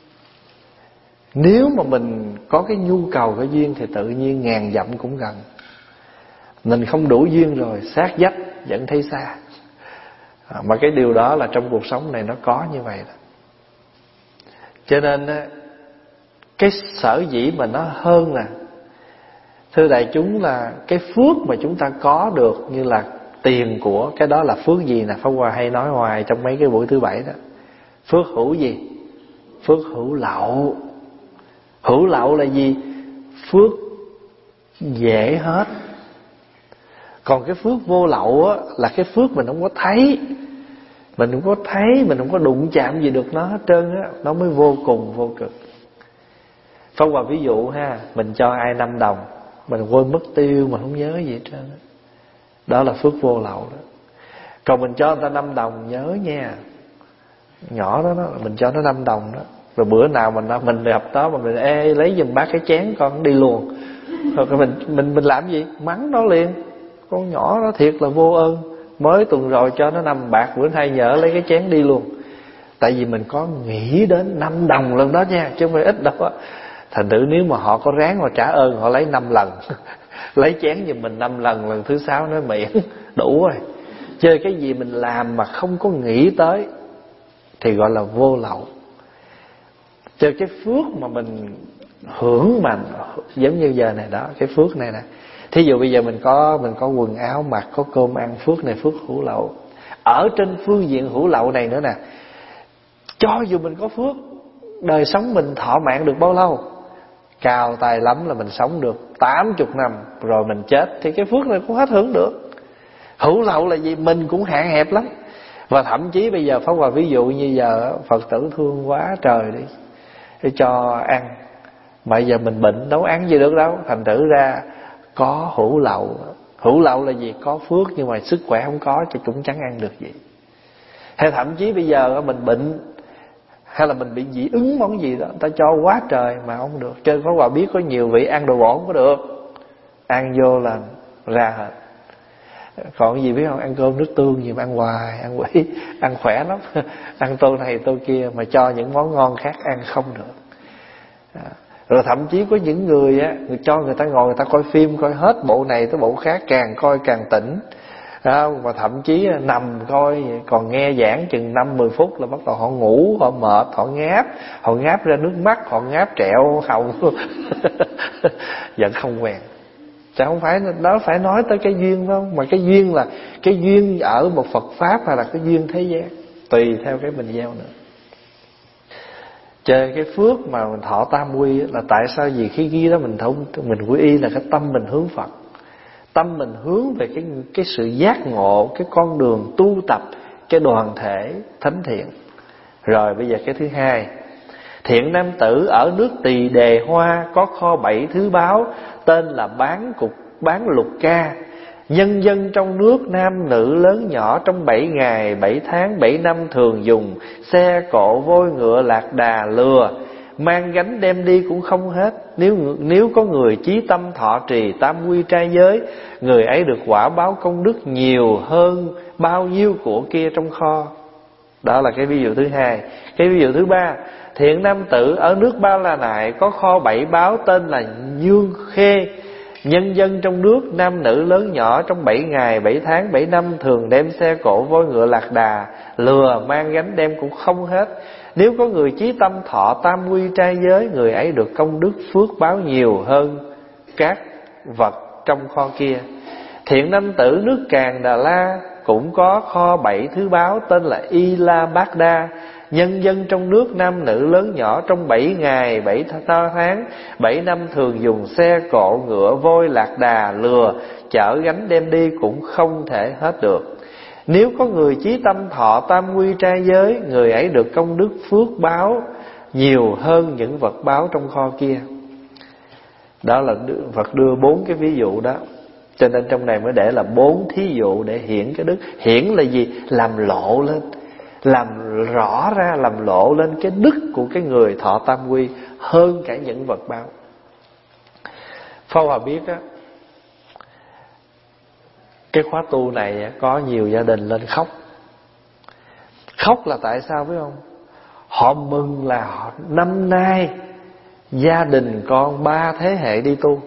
Nếu mà mình có cái nhu cầu cái duyên thì tự nhiên ngàn dặm cũng gần. Mình không đủ duyên rồi, sát vách vẫn thấy xa. à, Mà cái điều đó là trong cuộc sống này nó có như vậy đó. Cho nên cái sở dĩ mà nó hơn là, thưa đại chúng, là cái phước mà chúng ta có được như là tiền của, cái đó là phước gì nè? Pháp Hòa hay nói hoài trong mấy cái buổi thứ bảy đó. Phước hữu gì? Phước hữu lậu. Hữu lậu là gì? Phước dễ hết. Còn cái phước vô lậu á, là cái phước mình không có thấy, mình không có thấy, mình không có đụng chạm gì được nó hết trơn á, nó mới vô cùng vô cực. Pháp Hòa ví dụ ha, mình cho ai năm đồng, mình quên mất tiêu, mình không nhớ gì hết trơn á. Đó là phước vô lậu đó. Còn mình cho người ta năm đồng nhớ nha, nhỏ đó, đó mình cho nó năm đồng đó. Rồi bữa nào mình mình gặp đó mà mình ê lấy giùm bác cái chén con đi luôn. Rồi mình mình mình làm gì? Mắng nó liền. Con nhỏ đó thiệt là vô ơn, mới tuần rồi cho nó năm bạc, bữa nay nhỡ lấy cái chén đi luôn. Tại vì mình có nghĩ đến năm đồng lần đó nha, chứ không phải ít đâu á. Thành thử nếu mà họ có ráng họ trả ơn, họ lấy năm lần lấy chén giùm mình năm lần, lần thứ sáu nói miễn đủ rồi. Chơi cái gì mình làm mà không có nghĩ tới thì gọi là vô lậu. Chơi cái phước mà mình hưởng mà giống như giờ này đó, cái phước này nè. Thí dụ bây giờ mình có mình có quần áo mặc, có cơm ăn, phước này phước hữu lậu. Ở trên phương diện hữu lậu này nữa nè, cho dù mình có phước, đời sống mình thọ mạng được bao lâu? Cao tay lắm là mình sống được tám chục năm, rồi mình chết thì cái phước này cũng hết hưởng được. Hữu lậu là gì? Mình cũng hạn hẹp lắm. Và thậm chí bây giờ Pháp Hòa ví dụ như giờ Phật tử thương quá trời đi, để cho ăn, mà giờ mình bệnh đâu ăn gì được đâu. Thành thử ra có hữu lậu. Hữu lậu là gì? Có phước nhưng mà sức khỏe không có, thì cũng chẳng ăn được gì. Hay thậm chí bây giờ mình bệnh, hay là mình bị dị ứng món gì đó, người ta cho quá trời mà không được. Trên Pháp Hòa biết có nhiều vị ăn đồ bổ không có được, ăn vô là ra hết. Còn cái gì biết không? Ăn cơm nước tương gì mà ăn hoài, ăn quỷ, ăn khỏe lắm. Ăn tô này tô kia mà cho những món ngon khác ăn không được. à. Rồi thậm chí có những người á, người cho người ta ngồi người ta coi phim, coi hết bộ này tới bộ khác, càng coi càng tỉnh. À, mà thậm chí nằm coi, còn nghe giảng chừng năm mười phút là bắt đầu họ ngủ, họ mệt, họ ngáp, họ ngáp ra nước mắt, họ ngáp trẹo họng. Vẫn không quen. Chứ không phải, đó phải nói tới cái duyên phải không? Mà cái duyên là cái duyên ở một Phật Pháp hay là cái duyên thế gian, tùy theo cái mình gieo nữa. Chơi cái phước mà mình thọ tam quy là tại sao? Vì khi ghi đó mình không, mình quy y là cái tâm mình hướng Phật, tâm mình hướng về cái cái sự giác ngộ, cái con đường tu tập, cái đoàn thể thánh thiện. Rồi bây giờ cái thứ hai, Thiện nam tử ở nước Tỳ Đề Hoa có kho bảy thứ báu, tên là bán cục bán lục ca. Nhân dân trong nước nam nữ lớn nhỏ trong bảy ngày, bảy tháng, bảy năm thường dùng xe cộ vôi ngựa lạc đà lừa, mang gánh đem đi cũng không hết. Nếu nếu có người chí tâm thọ trì tam quy trai giới, người ấy được quả báo công đức nhiều hơn bao nhiêu của kia trong kho. Đó là cái ví dụ thứ hai. Cái ví dụ thứ ba, thiện nam tử ở nước Ba La Nại có kho bảy báu, tên là Dương Khê. Nhân dân trong nước nam nữ lớn nhỏ trong bảy ngày, bảy tháng, bảy năm thường đem xe cộ vôi ngựa lạc đà lừa, mang gánh đem cũng không hết. Nếu có người chí tâm thọ tam quy trai giới, người ấy được công đức phước báo nhiều hơn các vật trong kho kia. Thiện nam tử nước Càn Đà La cũng có kho bảy thứ báu, tên là Y La Bát Đa. Nhân dân trong nước nam nữ lớn nhỏ trong bảy ngày, bảy tháng, bảy năm thường dùng xe cộ ngựa vôi lạc đà lừa, chở gánh đem đi cũng không thể hết được. Nếu có người chí tâm thọ tam quy trai giới, người ấy được công đức phước báo nhiều hơn những vật báo trong kho kia. Đó là Phật đưa bốn cái ví dụ đó. Cho nên trong này mới để là bốn thí dụ để hiển cái đức. Hiển là gì? Làm lộ lên, làm rõ ra, làm lộ lên cái đức của cái người thọ tam quy hơn cả những vật báo. Pháp Hòa biết á, cái khóa tu này có nhiều gia đình lên khóc. Khóc là tại sao biết không? Họ mừng là họ, năm nay gia đình con ba thế hệ đi tu.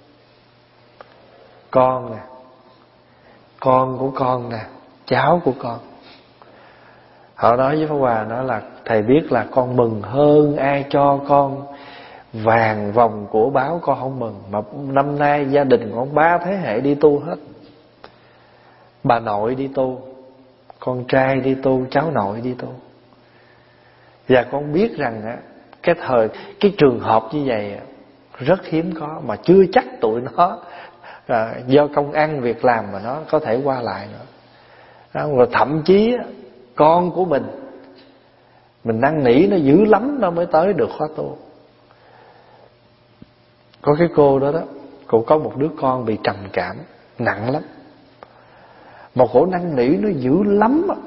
Con nè, con của con nè, cháu của con. Họ nói với Pháp Hòa, nói là thầy biết là con mừng hơn ai cho con vàng vòng của báo con không mừng. Mà năm nay gia đình con ba thế hệ đi tu hết. Bà nội đi tu, con trai đi tu, cháu nội đi tu. Và con biết rằng á, cái thời cái trường hợp như vậy rất hiếm có, mà chưa chắc tụi nó à, do công ăn việc làm mà nó có thể qua lại nữa. Đó, rồi thậm chí á, con của mình mình năn nỉ nó dữ lắm nó mới tới được khóa tu. Có cái cô đó đó, cô có một đứa con bị trầm cảm nặng lắm, mà cổ năn nỉ nó dữ lắm á,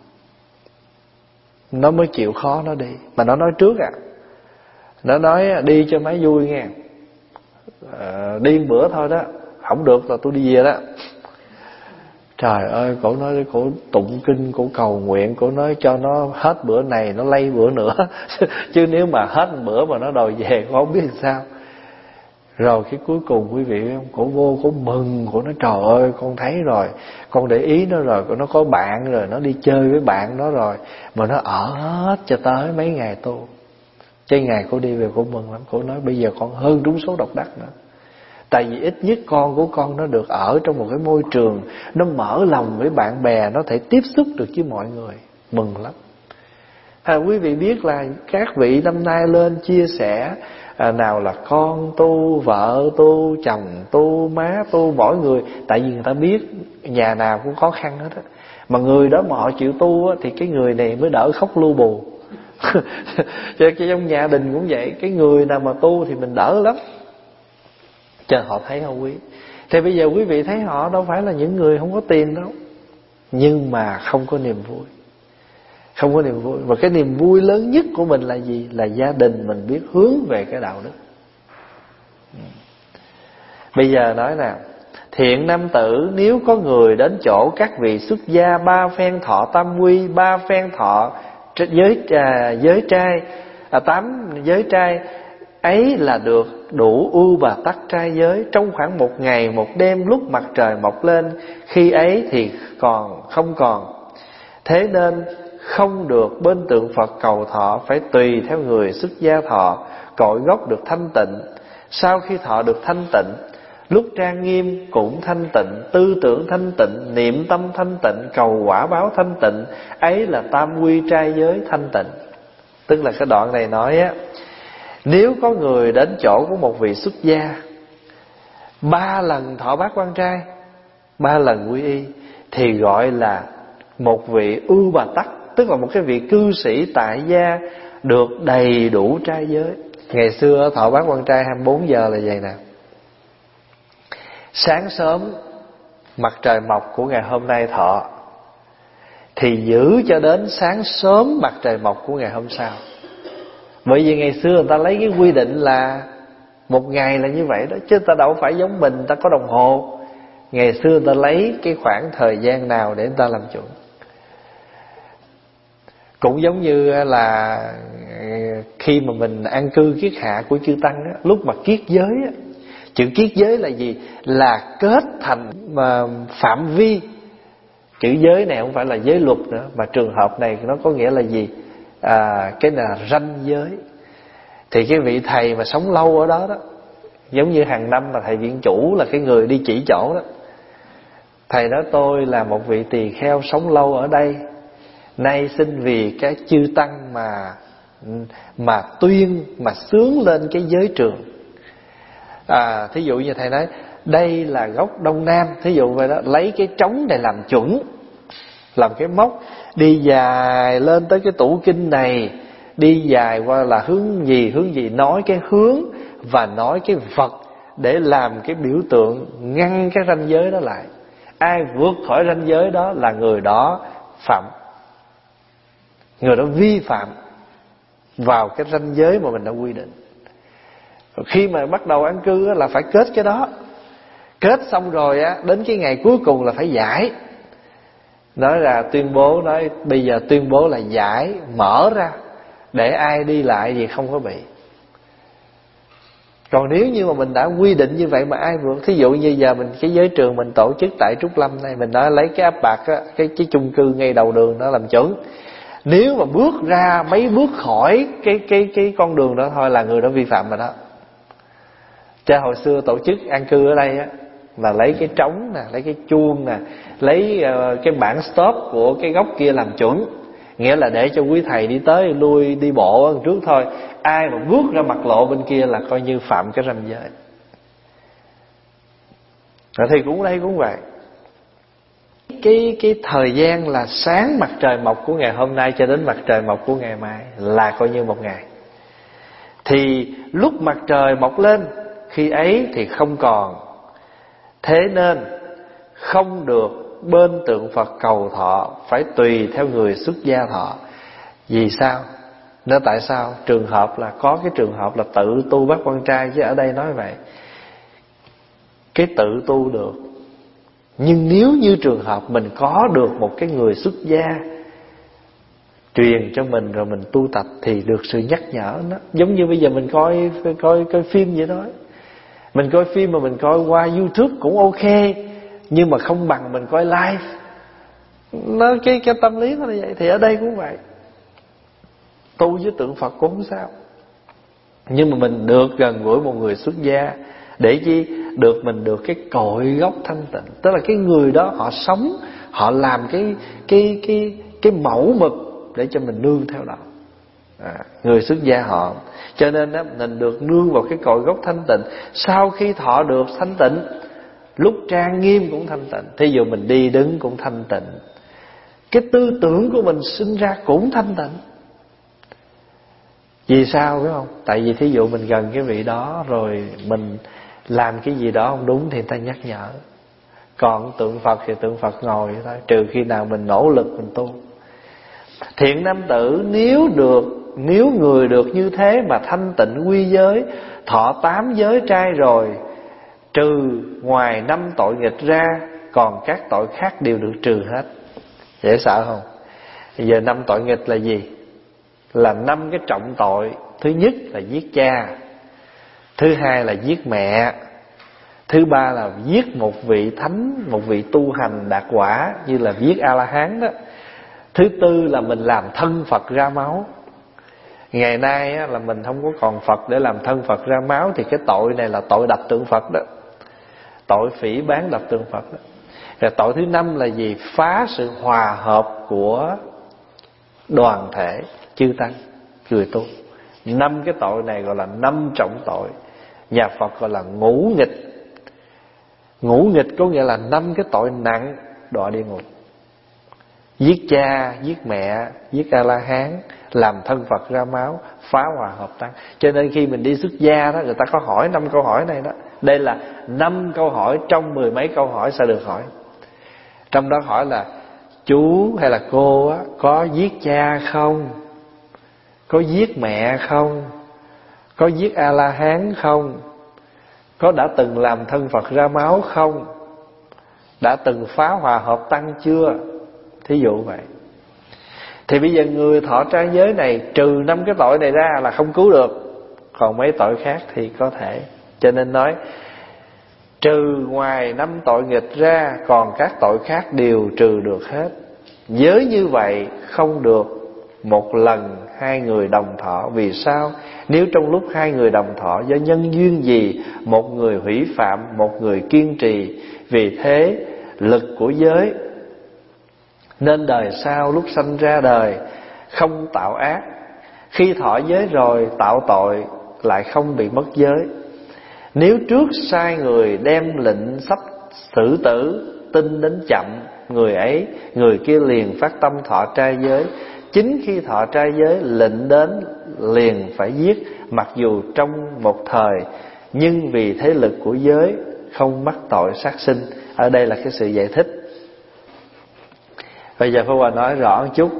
nó mới chịu khó nó đi. Mà nó nói trước à, nó nói đi cho má vui nghe, à, đi một bữa thôi đó, không được là tôi đi về đó. Trời ơi, cổ nói, cổ tụng kinh, cổ cầu nguyện, cổ nói cho nó hết bữa này nó lây bữa nữa. Chứ nếu mà hết bữa mà nó đòi về, cổ không biết làm sao. Rồi cái cuối cùng quý vị không, cổ vô, cổ mừng, cổ nói trời ơi con thấy rồi, con để ý nó rồi, nó có bạn rồi, nó đi chơi với bạn nó rồi, mà nó ở hết cho tới mấy ngày tu. Cái ngày cổ đi về cổ mừng lắm, cổ nói bây giờ con hơn trúng số độc đắc nữa. Tại vì ít nhất con của con nó được ở trong một cái môi trường, nó mở lòng với bạn bè, nó thể tiếp xúc được với mọi người, mừng lắm. À, quý vị biết là các vị năm nay lên chia sẻ, à, nào là con tu, vợ tu, chồng tu, má tu, mỗi người. Tại vì người ta biết nhà nào cũng khó khăn hết á. Mà người đó mà họ chịu tu á, thì cái người này mới đỡ khóc lu bù. Cho trong gia đình cũng vậy, cái người nào mà tu thì mình đỡ lắm. Cho họ thấy họ quý. Thì bây giờ quý vị thấy họ đâu phải là những người không có tiền đâu, nhưng mà không có niềm vui. Không có niềm vui. Và cái niềm vui lớn nhất của mình là gì? Là gia đình mình biết hướng về cái đạo đức. Bây giờ nói nào, thiện nam tử nếu có người đến chỗ các vị xuất gia ba phen thọ tam quy, ba phen thọ giới à, giới trai, à, tám giới trai ấy là được đủ ưu bà tắc trai giới trong khoảng một ngày một đêm lúc mặt trời mọc lên. Khi ấy thì còn không còn. Thế nên không được bên tượng Phật cầu thọ, phải tùy theo người xuất gia thọ, cội gốc được thanh tịnh. Sau khi thọ được thanh tịnh, lúc trang nghiêm cũng thanh tịnh, tư tưởng thanh tịnh, niệm tâm thanh tịnh, cầu quả báo thanh tịnh, ấy là tam quy trai giới thanh tịnh. Tức là cái đoạn này nói á, nếu có người đến chỗ của một vị xuất gia ba lần thọ bát quan trai, ba lần quy y, thì gọi là một vị ưu bà tắc, tức là một cái vị cư sĩ tại gia được đầy đủ trai giới. Ngày xưa thọ bát quan trai hai mươi bốn giờ là vậy nè. Sáng sớm mặt trời mọc của ngày hôm nay thọ thì giữ cho đến sáng sớm mặt trời mọc của ngày hôm sau. Bởi vì ngày xưa người ta lấy cái quy định là một ngày là như vậy đó, chứ người ta đâu phải giống mình, người ta có đồng hồ. Ngày xưa người ta lấy cái khoảng thời gian nào để người ta làm chuẩn. Cũng giống như là khi mà mình an cư kiết hạ của chư Tăng á, lúc mà kiết giới á, chữ kiết giới là gì? Là kết thành mà phạm vi. Chữ giới này không phải là giới luật nữa, mà trường hợp này nó có nghĩa là gì? À, cái là ranh giới. Thì cái vị thầy mà sống lâu ở đó đó, giống như hàng năm mà thầy viện chủ là cái người đi chỉ chỗ đó. Thầy nói tôi là một vị tỳ kheo sống lâu ở đây, nay xin vì cái chư Tăng mà mà tuyên, mà xướng lên cái giới trường. À, thí dụ như thầy nói đây là góc đông nam, thí dụ vậy đó, lấy cái trống này làm chuẩn, làm cái mốc, đi dài lên tới cái tủ kinh này, đi dài qua là hướng gì hướng gì, nói cái hướng và nói cái vật để làm cái biểu tượng ngăn cái ranh giới đó lại. Ai vượt khỏi ranh giới đó là người đó phạm, người đó vi phạm vào cái ranh giới mà mình đã quy định. Khi mà bắt đầu an cư là phải kết cái đó. Kết xong rồi á, đến cái ngày cuối cùng là phải giải. Nói là tuyên bố, nói bây giờ tuyên bố là giải, mở ra để ai đi lại gì không có bị. Còn nếu như mà mình đã quy định như vậy mà ai vượt, thí dụ như giờ mình cái giới trường mình tổ chức tại Trúc Lâm này, mình nói lấy cái áp bạc á, cái cái chung cư ngay đầu đường đó làm chuẩn. Nếu mà bước ra mấy bước khỏi cái cái cái con đường đó thôi là người đó vi phạm rồi đó. Cha hồi xưa tổ chức an cư ở đây á, là lấy cái trống nè, lấy cái chuông nè, lấy uh, cái bảng stop của cái góc kia làm chuẩn. Nghĩa là để cho quý thầy đi tới lui đi bộ ở trước thôi. Ai mà bước ra mặt lộ bên kia là coi như phạm cái ranh giới. Thì cũng đây cũng vậy. Cái cái thời gian là sáng mặt trời mọc của ngày hôm nay cho đến mặt trời mọc của ngày mai là coi như một ngày. Thì lúc mặt trời mọc lên, khi ấy thì không còn. Thế nên không được bên tượng Phật cầu thọ, phải tùy theo người xuất gia thọ. Vì sao? Nó tại sao? Trường hợp là có cái trường hợp là tự tu bát quan trai, chứ ở đây nói vậy. Cái tự tu được, nhưng nếu như trường hợp mình có được một cái người xuất gia truyền cho mình rồi mình tu tập thì được sự nhắc nhở nó. Giống như bây giờ mình coi coi coi phim vậy đó. Mình coi phim mà mình coi qua YouTube cũng ok, nhưng mà không bằng mình coi live. Nó cái cái tâm lý nó như vậy. Thì ở đây cũng vậy. Tu với tượng Phật cũng không sao, nhưng mà mình được gần gũi một người xuất gia để chi? Được mình được cái cội gốc thanh tịnh. Tức là cái người đó họ sống, họ làm cái cái cái cái mẫu mực để cho mình nương theo đó. À, người xuất gia họ, cho nên đó, mình được nương vào cái cội gốc thanh tịnh. Sau khi thọ được thanh tịnh, lúc trang nghiêm cũng thanh tịnh. Thí dụ mình đi đứng cũng thanh tịnh, cái tư tưởng của mình sinh ra cũng thanh tịnh. Vì sao biết không? Tại vì thí dụ mình gần cái vị đó rồi mình làm cái gì đó không đúng thì người ta nhắc nhở. Còn tượng Phật thì tượng Phật ngồi vậy thôi, trừ khi nào mình nỗ lực mình tu. Thiện nam tử nếu được, nếu người được như thế mà thanh tịnh quy giới, thọ tám giới trai rồi, trừ ngoài năm tội nghịch ra, còn các tội khác đều được trừ hết. Dễ sợ không? Bây giờ năm tội nghịch là gì? Là năm cái trọng tội. Thứ nhất là giết cha, thứ hai là giết mẹ, thứ ba là giết một vị thánh, một vị tu hành đạt quả như là giết A-la-hán đó. Thứ tư là mình làm thân Phật ra máu. Ngày nay á, là mình không có còn Phật để làm thân Phật ra máu, thì cái tội này là tội đập tượng Phật đó, tội phỉ báng đập tượng Phật đó. Rồi tội thứ năm là gì? Phá sự hòa hợp của đoàn thể chư tăng người tu. Năm cái tội này gọi là năm trọng tội. Nhà Phật gọi là ngũ nghịch. Ngũ nghịch có nghĩa là năm cái tội nặng đọa địa ngục. giết cha, giết mẹ, giết A-la-hán, làm thân Phật ra máu, phá hòa hợp tăng. Cho nên khi mình đi xuất gia đó, người ta có hỏi năm câu hỏi này đó. Đây là năm câu hỏi trong mười mấy câu hỏi sẽ được hỏi. Trong đó hỏi là: chú hay là cô á, có giết cha không? Có giết mẹ không? Có giết A-la-hán không? Có đã từng làm thân Phật ra máu không? Đã từng phá hòa hợp tăng chưa? Thí dụ vậy. Thì bây giờ người thọ trai giới này trừ năm cái tội này ra là không cứu được, còn mấy tội khác thì có thể. Cho nên nói trừ ngoài năm tội nghịch ra, còn các tội khác đều trừ được hết. Giới như vậy không được một lần hai người đồng thọ. Vì sao? Nếu trong lúc hai người đồng thọ, do nhân duyên gì, một người hủy phạm, một người kiên trì, vì thế lực của giới nên đời sau lúc sanh ra đời không tạo ác. Khi thọ giới rồi tạo tội lại không bị mất giới. Nếu trước sai người đem lệnh sắp xử tử, tin đến chậm, người ấy, người kia liền phát tâm thọ trai giới. Chính khi thọ trai giới, lệnh đến liền phải giết, mặc dù trong một thời, nhưng vì thế lực của giới không mắc tội sát sinh. Ở đây là cái sự giải thích. Bây giờ Pháp Hòa nói rõ một chút.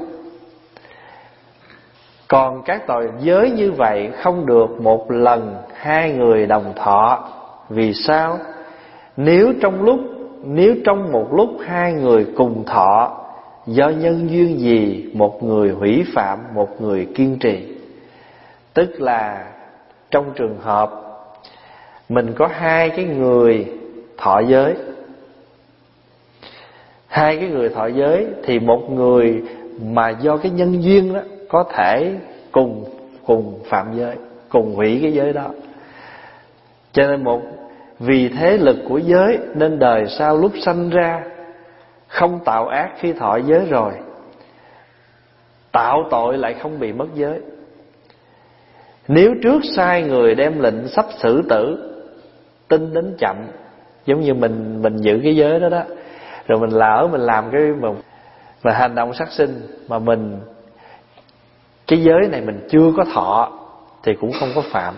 Còn các tội giới như vậy không được một lần hai người đồng thọ. Vì sao? Nếu trong lúc Nếu trong một lúc hai người cùng thọ, do nhân duyên gì, một người hủy phạm, một người kiên trì. Tức là trong trường hợp mình có hai cái người thọ giới, Hai cái người thọ giới thì một người mà do cái nhân duyên đó có thể cùng cùng phạm giới, cùng hủy cái giới đó. Cho nên một vì thế lực của giới nên đời sau lúc sanh ra không tạo ác khi thọ giới rồi, tạo tội lại không bị mất giới. Nếu trước sai người đem lệnh sắp xử tử, tin đến chậm, giống như mình mình giữ cái giới đó đó, rồi mình lỡ mình làm cái mà, mà hành động sát sinh mà mình cái giới này mình chưa có thọ thì cũng không có phạm.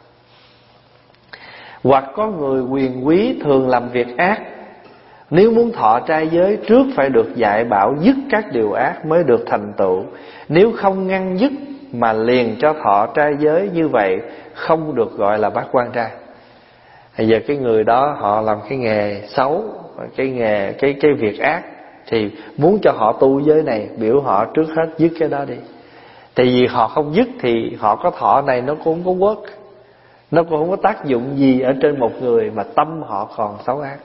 Hoặc có người quyền quý thường làm việc ác, nếu muốn thọ trai giới trước phải được dạy bảo dứt các điều ác mới được thành tựu. Nếu không ngăn dứt mà liền cho thọ trai giới, như vậy không được gọi là bát quan trai. Bây giờ cái người đó họ làm cái nghề xấu, cái nghề cái cái việc ác, thì muốn cho họ tu giới này, biểu họ trước hết dứt cái đó đi. Tại vì họ không dứt thì họ có thọ này nó cũng không có work, nó cũng không có tác dụng gì ở trên một người mà tâm họ còn xấu ác.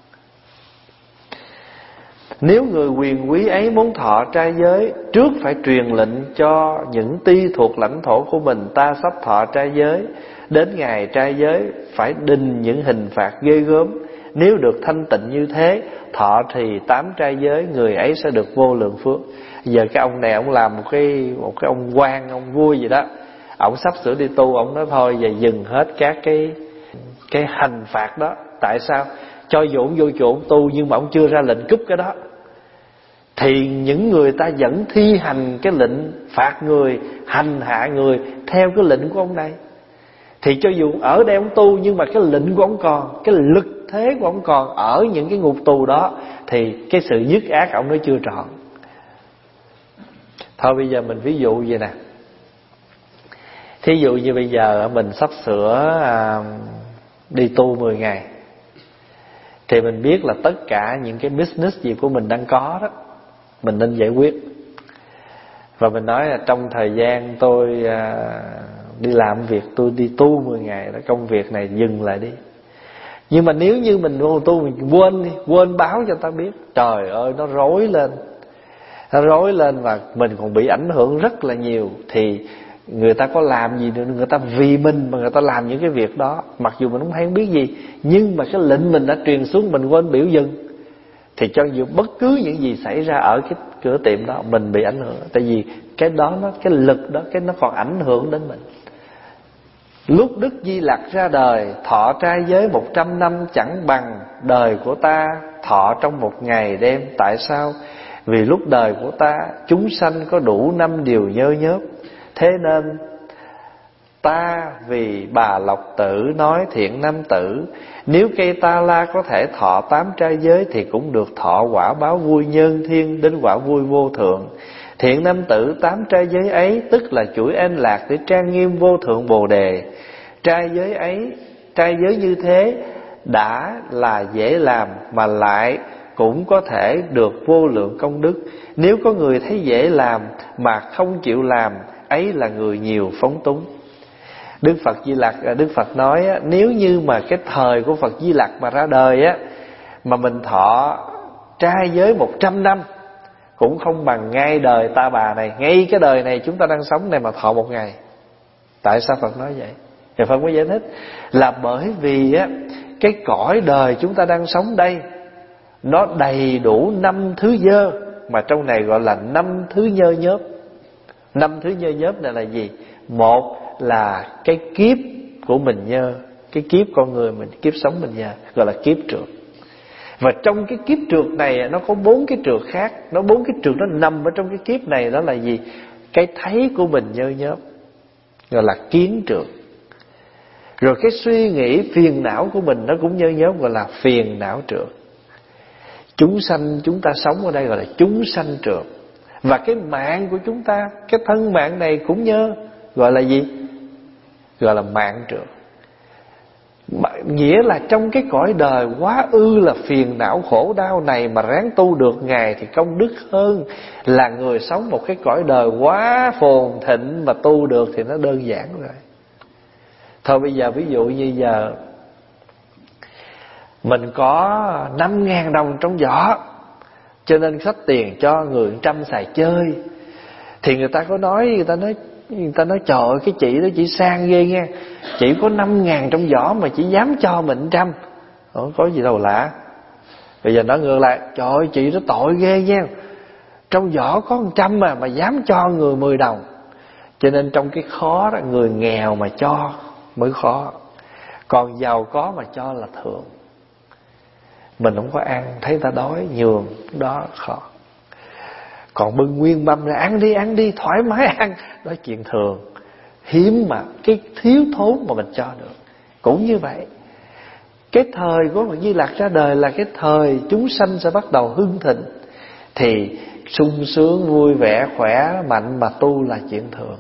Nếu người quyền quý ấy muốn thọ trai giới, trước phải truyền lệnh cho những ty thuộc lãnh thổ của mình, ta sắp thọ trai giới, đến ngày trai giới phải đinh những hình phạt ghê gớm. Nếu được thanh tịnh như thế, thọ thì tám trai giới, người ấy sẽ được vô lượng phước. Giờ cái ông này ông làm một cái một cái ông quan, ông vua gì đó, ông sắp sửa đi tu, ông nói thôi giờ dừng hết các cái cái hành phạt đó. Tại sao? Cho dù ông vô chỗ ông tu nhưng mà ông chưa ra lệnh cúp cái đó, thì những người ta vẫn thi hành cái lệnh phạt người, hành hạ người theo cái lệnh của ông này. Thì cho dù ở đây ông tu nhưng mà cái lệnh của ông còn, cái lực thế của ông còn ở những cái ngục tù đó, thì cái sự dứt ác ông nói chưa trọn. Thôi bây giờ mình ví dụ vậy nè. Thí dụ như bây giờ mình sắp sửa à, đi tu mười ngày, thì mình biết là tất cả những cái business gì của mình đang có đó mình nên giải quyết. Và mình nói là trong thời gian tôi à, đi làm việc, tôi đi tu mười ngày đó, công việc này dừng lại đi. Nhưng mà nếu như mình vô tu mình quên đi, quên báo cho ta biết, trời ơi nó rối lên, nó rối lên và mình còn bị ảnh hưởng rất là nhiều. Thì người ta có làm gì nữa, người ta vì mình mà người ta làm những cái việc đó, mặc dù mình không hay biết gì, nhưng mà cái lệnh mình đã truyền xuống mình quên biểu dừng, thì cho dù bất cứ những gì xảy ra ở cái cửa tiệm đó mình bị ảnh hưởng. Tại vì cái đó nó, cái lực đó, cái nó còn ảnh hưởng đến mình. Lúc Đức Di Lặc ra đời, thọ trai giới một trăm năm chẳng bằng đời của ta thọ trong một ngày đêm. Tại sao? Vì lúc đời của ta chúng sanh có đủ năm điều nhơ nhớp, thế nên ta vì Bà Lộc Tử nói thiện nam tử, nếu cây ta la có thể thọ tám trai giới thì cũng được thọ quả báo vui nhân thiên đến quả vui vô thượng. Thiện nam tử tám trai giới ấy tức là chuỗi an lạc để trang nghiêm vô thượng bồ đề. Trai giới ấy, trai giới như thế đã là dễ làm mà lại cũng có thể được vô lượng công đức. Nếu có người thấy dễ làm mà không chịu làm, ấy là người nhiều phóng túng. Đức Phật Di Lặc, Đức Phật nói á, nếu như mà cái thời của Phật Di Lặc mà ra đời á, mà mình thọ trai giới một trăm năm cũng không bằng ngay đời ta bà này, ngay cái đời này chúng ta đang sống này mà thọ một ngày. Tại sao Phật nói vậy? Thì Phật mới giải thích là bởi vì á, cái cõi đời chúng ta đang sống đây nó đầy đủ năm thứ dơ, mà trong này gọi là năm thứ nhơ nhớp. Năm thứ nhơ nhớp này là gì? Một là cái kiếp của mình nhơ, cái kiếp con người mình, kiếp sống mình nhơ, gọi là kiếp trượt. Và trong cái kiếp trượt này nó có bốn cái trượt khác. Nó bốn cái trượt nó nằm ở trong cái kiếp này. Đó là gì? Cái thấy của mình nhơ nhớp, gọi là kiến trượt. Rồi cái suy nghĩ phiền não của mình nó cũng nhơ nhớp, gọi là phiền não trượt. Chúng sanh chúng ta sống ở đây gọi là chúng sanh trượt. Và cái mạng của chúng ta, cái thân mạng này cũng nhơ, gọi là gì? Gọi là mạng trượt. Nghĩa là trong cái cõi đời quá ư là phiền não khổ đau này mà ráng tu được ngày thì công đức hơn là người sống một cái cõi đời quá phồn thịnh mà tu được thì nó đơn giản rồi. Thôi bây giờ ví dụ như giờ mình có năm ngàn đồng trong giỏ, cho nên xách tiền cho người trăm xài chơi. Thì người ta có nói, người ta nói Người ta nói trời ơi, cái chị đó chị sang ghê nghe, chị có năm ngàn trong giỏ mà chị dám cho mình trăm. Không có gì đâu lạ. Bây giờ nói ngược lại, trời ơi chị đó tội ghê nha, trong giỏ có một trăm mà mà dám cho người mười đồng. Cho nên trong cái khó đó, người nghèo mà cho mới khó, còn giàu có mà cho là thường. Mình không có ăn, thấy ta đói nhường, đó khó. Còn bưng nguyên mâm là ăn đi, ăn đi, thoải mái ăn, đó chuyện thường. Hiếm mà cái thiếu thốn mà mình cho được. Cũng như vậy, cái thời của Phật Di Lặc ra đời là cái thời chúng sanh sẽ bắt đầu hưng thịnh, thì sung sướng, vui vẻ, khỏe, mạnh mà tu là chuyện thường.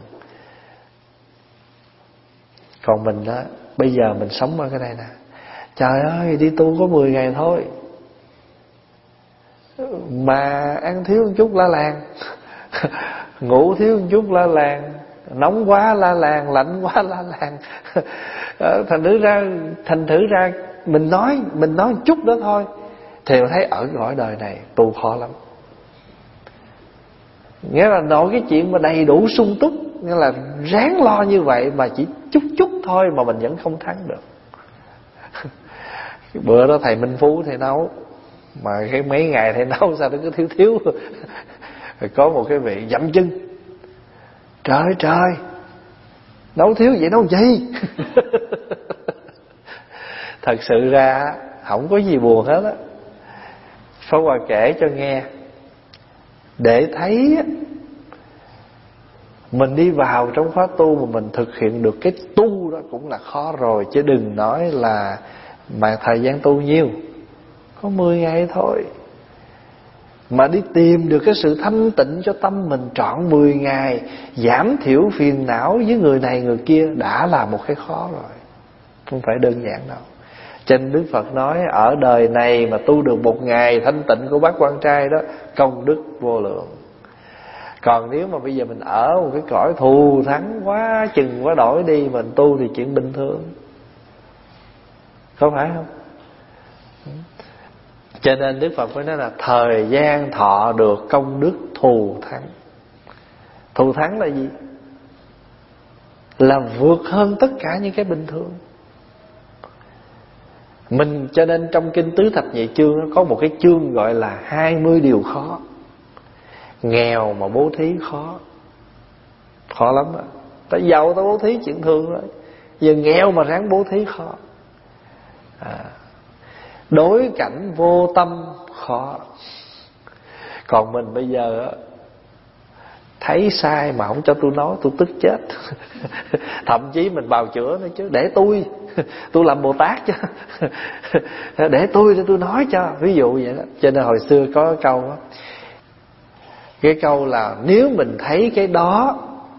Còn mình đó, bây giờ mình sống ở cái này nè, trời ơi đi tu có mười ngày thôi mà ăn thiếu một chút la làng, ngủ thiếu một chút la làng, nóng quá la làng, lạnh quá la làng. Thành thử ra thành thử ra mình nói mình nói một chút đó thôi thì thấy ở cõi đời này tu khó lắm. Nghĩa là nội cái chuyện mà đầy đủ sung túc, nghĩa là ráng lo như vậy mà chỉ chút chút thôi mà mình vẫn không thắng được. Bữa đó thầy Minh Phú thầy nấu, mà cái mấy ngày thầy nấu sao nó cứ thiếu thiếu. Rồi có một cái vị dậm chân, trời trời nấu thiếu vậy nấu gì? Thật sự ra không có gì buồn hết á. Pháp Hòa kể cho nghe để thấy mình đi vào trong khóa tu mà mình thực hiện được cái tu đó cũng là khó rồi, chứ đừng nói là mà thời gian tu nhiêu, có mười ngày thôi. Mà đi tìm được cái sự thanh tịnh cho tâm mình trọn mười ngày, giảm thiểu phiền não với người này người kia đã là một cái khó rồi, không phải đơn giản đâu. Cho nên Đức Phật nói ở đời này mà tu được một ngày thanh tịnh của bát quan trai đó, công đức vô lượng. Còn nếu mà bây giờ mình ở một cái cõi thù thắng quá chừng quá đổi đi, mình tu thì chuyện bình thường, có phải không? Cho nên Đức Phật mới nói là thời gian thọ được công đức thù thắng. Thù thắng là gì? Là vượt hơn tất cả những cái bình thường. Mình cho nên trong kinh Tứ Thập Nhị Chương nó có một cái chương gọi là hai mươi điều khó. Nghèo mà bố thí khó, khó lắm đó. Tại giàu ta bố thí chuyện thường rồi, giờ nghèo mà ráng bố thí khó. à, Đối cảnh vô tâm khó. Còn mình bây giờ thấy sai mà không cho tôi nói, tôi tức chết. Thậm chí mình bào chữa nữa chứ, để tôi tôi làm Bồ Tát chứ. Để tôi để tôi nói cho, ví dụ vậy đó. Cho nên hồi xưa có cái câu đó, cái câu là nếu mình thấy cái đó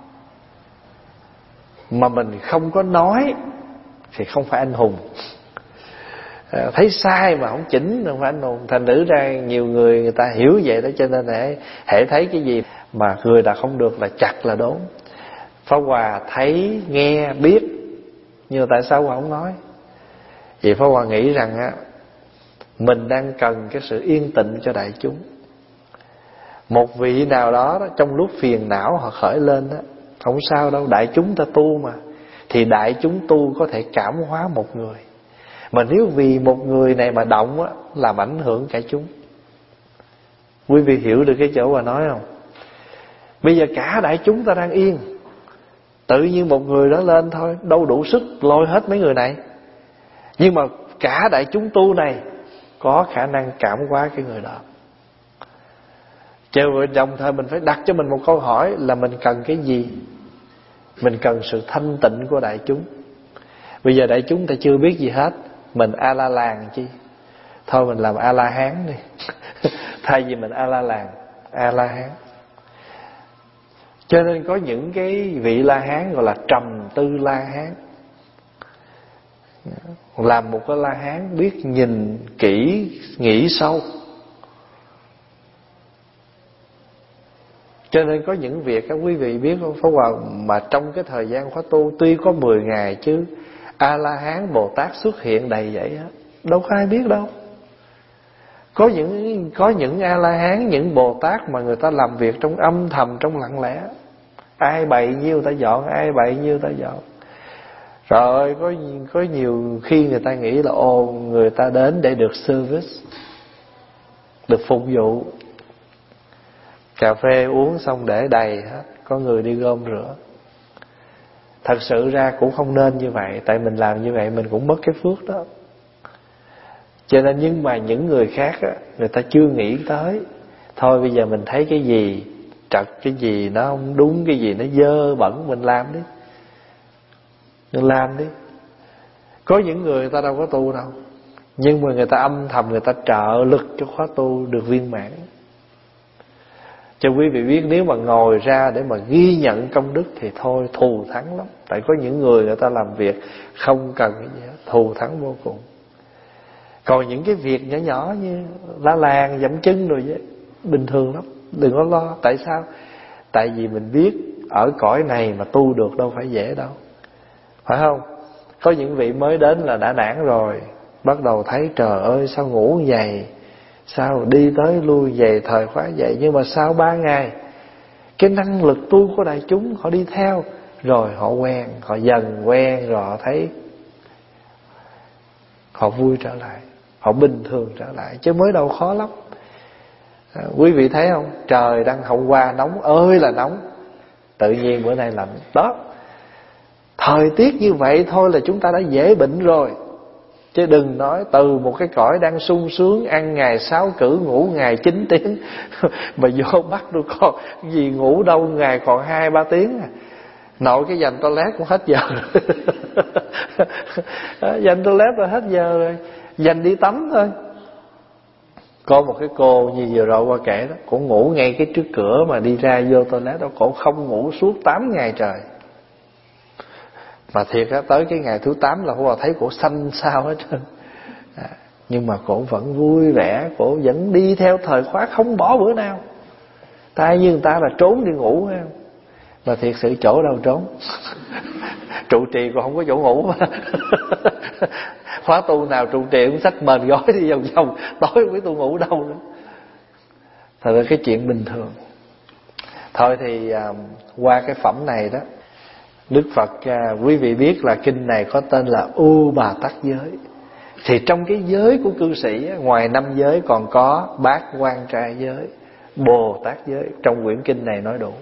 mà mình không có nói thì không phải anh hùng. À, thấy sai mà không chỉnh không phải anh hùng. Thành thử ra nhiều người người ta hiểu vậy đó. Cho nên hễ hễ thấy cái gì mà người ta không được là chặt là đốn. Pháp Hòa thấy nghe biết, nhưng mà tại sao Hòa không nói? Vì Pháp Hòa nghĩ rằng á, mình đang cần cái sự yên tĩnh cho đại chúng. Một vị nào đó, đó trong lúc phiền não họ khởi lên đó, không sao đâu, đại chúng ta tu mà, thì đại chúng tu có thể cảm hóa một người. Mà nếu vì một người này mà động á, làm ảnh hưởng cả chúng. Quý vị hiểu được cái chỗ Hòa nói không? Bây giờ cả đại chúng ta đang yên, tự nhiên một người đó lên thôi, đâu đủ sức lôi hết mấy người này. Nhưng mà cả đại chúng tu này có khả năng cảm hóa cái người đó. Cho nên đồng thời mình phải đặt cho mình một câu hỏi là mình cần cái gì? Mình cần sự thanh tịnh của đại chúng. Bây giờ đại chúng ta chưa biết gì hết, mình A-la-làng chi? Thôi mình làm A-la-hán đi. Thay vì mình A-la-làng, A-la-hán. Cho nên có những cái vị La-hán gọi là trầm tư La-hán. Làm một cái La-hán biết nhìn kỹ, nghĩ sâu. Cho nên có những việc các quý vị biết không Pháp Hòa, mà trong cái thời gian khóa tu tuy có mười ngày chứ A-la-hán Bồ Tát xuất hiện đầy vậy á, đâu có ai biết đâu. Có những có những A-la-hán, những Bồ Tát mà người ta làm việc trong âm thầm, trong lặng lẽ. Ai bậy nhiêu ta dọn, ai bậy nhiêu ta dọn. Rồi có có nhiều khi người ta nghĩ là ồ, người ta đến để được service, được phục vụ. Cà phê uống xong để đầy hết, có người đi gom rửa. Thật sự ra cũng không nên như vậy, tại mình làm như vậy mình cũng mất cái phước đó. Cho nên nhưng mà những người khác á, người ta chưa nghĩ tới. Thôi bây giờ mình thấy cái gì trật, cái gì nó không đúng, cái gì nó dơ bẩn, mình làm đi. Mình làm đi. Có những người người ta đâu có tu đâu, nhưng mà người ta âm thầm người ta trợ lực cho khóa tu được viên mãn. Cho quý vị biết, nếu mà ngồi ra để mà ghi nhận công đức thì thôi thù thắng lắm. Tại có những người người ta làm việc không cần cái gì hết, thù thắng vô cùng. Còn những cái việc nhỏ nhỏ như lá làng, dẫm chân rồi vậy, bình thường lắm, đừng có lo. Tại sao? Tại vì mình biết ở cõi này mà tu được đâu phải dễ đâu, phải không? Có những vị mới đến là đã nản rồi, bắt đầu thấy trời ơi sao ngủ vậy, sao đi tới lui về thời khóa vậy. Nhưng mà sau ba ngày, cái năng lực tu của đại chúng họ đi theo, rồi họ quen, họ dần quen, rồi họ thấy họ vui trở lại, họ bình thường trở lại. Chứ mới đầu khó lắm. À, quý vị thấy không? Trời đang hôm qua nóng ơi là nóng, tự nhiên bữa nay lạnh. Đó, thời tiết như vậy thôi là chúng ta đã dễ bệnh rồi. Chứ đừng nói từ một cái cõi đang sung sướng, ăn ngày sáu cử, ngủ ngày chín tiếng, mà vô bắt tôi con gì ngủ đâu ngày còn hai ba tiếng à. Nội cái dành toilet cũng hết giờ rồi. Dành toilet rồi hết giờ rồi, dành đi tắm thôi. Có một cái cô như vừa rồi qua kể đó, cổ ngủ ngay cái trước cửa mà đi ra vô toilet đó, cổ không ngủ suốt tám ngày trời. Mà thiệt á, tới cái ngày thứ tám là cô thấy cổ xanh xao hết trơn. À, nhưng mà cổ vẫn vui vẻ, cổ vẫn đi theo thời khóa, không bỏ bữa nào. Tai như người ta là trốn đi ngủ hay không? Mà thiệt sự chỗ đâu trốn. Trụ trì còn không có chỗ ngủ mà. Khóa tu nào trụ trì cũng xách mền gói đi vòng vòng, tối không biết tu ngủ đâu nữa. Thật ra cái chuyện bình thường. Thôi thì à, qua cái phẩm này đó, Đức Phật à, quý vị biết là kinh này có tên là U Bà Tắc Giới. Thì trong cái giới của cư sĩ, ngoài năm giới còn có Bát Quan Trai Giới, Bồ Tát Giới. Trong quyển kinh này nói đủ.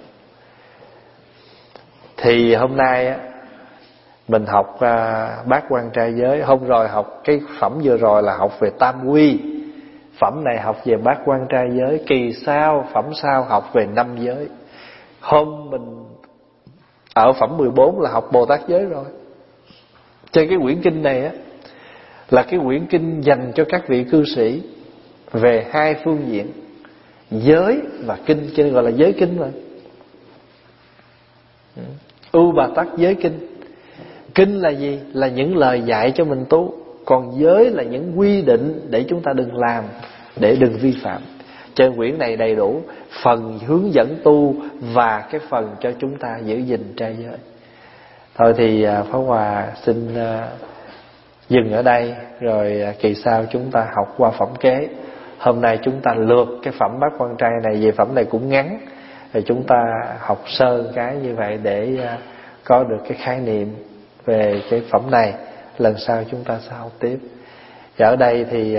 Thì hôm nay á, mình học à, Bát Quan Trai Giới. Hôm rồi học cái phẩm vừa rồi là học về Tam Quy. phẩm này học về bát quan trai giới, kỳ sau phẩm sau học về năm giới. Hôm mình ở phẩm mười bốn là học Bồ Tát giới rồi. Trên cái quyển kinh này á là cái quyển kinh dành cho các vị cư sĩ về hai phương diện, giới và kinh, cho nên gọi là giới kinh mà. U Bà Tát giới kinh. Kinh là gì? Là những lời dạy cho mình tu. Còn giới là những quy định để chúng ta đừng làm, để đừng vi phạm. Trên quyển này đầy đủ phần hướng dẫn tu và cái phần cho chúng ta giữ gìn trai giới. Thôi thì Pháp Hòa xin dừng ở đây, rồi kỳ sau chúng ta học qua phẩm kế. Hôm nay chúng ta lược cái phẩm bát quan trai này, về phẩm này cũng ngắn, rồi chúng ta học sơ cái như vậy để có được cái khái niệm về cái phẩm này. Lần sau chúng ta sẽ học tiếp. Và ở đây thì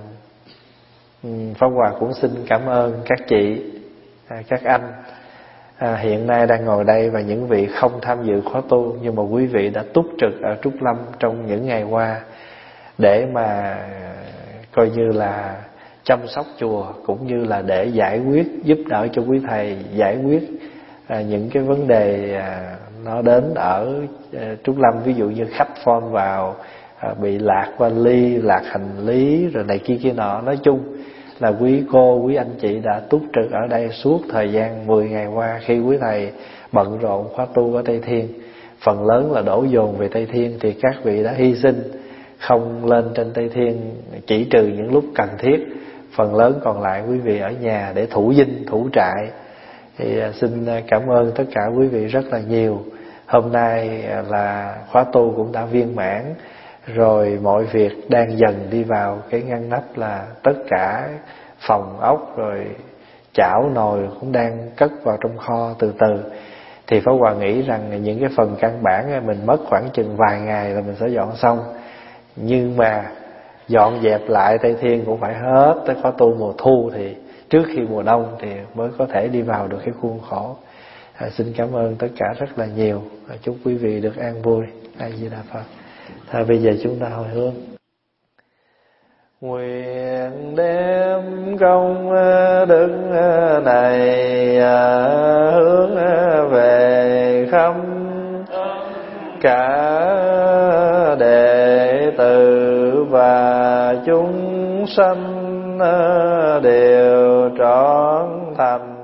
Pháp Hòa cũng xin cảm ơn các chị, các anh à, hiện nay đang ngồi đây, và những vị không tham dự khóa tu nhưng mà quý vị đã túc trực ở Trúc Lâm trong những ngày qua để mà coi như là chăm sóc chùa, cũng như là để giải quyết, giúp đỡ cho quý thầy giải quyết à, những cái vấn đề à, nó đến ở à, Trúc Lâm. Ví dụ như khách phone vào à, bị lạc vali, lạc hành lý rồi này kia kia nọ. Nói chung là quý cô, quý anh chị đã túc trực ở đây suốt thời gian mười ngày qua. Khi quý thầy bận rộn khóa tu ở Tây Thiên, phần lớn là đổ dồn về Tây Thiên, thì các vị đã hy sinh không lên trên Tây Thiên, chỉ trừ những lúc cần thiết. Phần lớn còn lại quý vị ở nhà để thủ dinh, thủ trại. Thì xin cảm ơn tất cả quý vị rất là nhiều. Hôm nay là khóa tu cũng đã viên mãn rồi, mọi việc đang dần đi vào cái ngăn nắp, là tất cả phòng ốc rồi chảo nồi cũng đang cất vào trong kho từ từ. Thì Pháp Hòa nghĩ rằng những cái phần căn bản mình mất khoảng chừng vài ngày là mình sẽ dọn xong. Nhưng mà dọn dẹp lại Tây Thiên cũng phải hết tới khóa tu mùa thu, thì trước khi mùa đông thì mới có thể đi vào được cái khuôn khổ. à, Xin cảm ơn tất cả rất là nhiều. à, Chúc quý vị được an vui. A Di Đà Phật. Thôi bây giờ chúng ta hồi hướng. Nguyện đem công đức này hướng về khắp cả đệ tử và chúng sanh đều trọn thành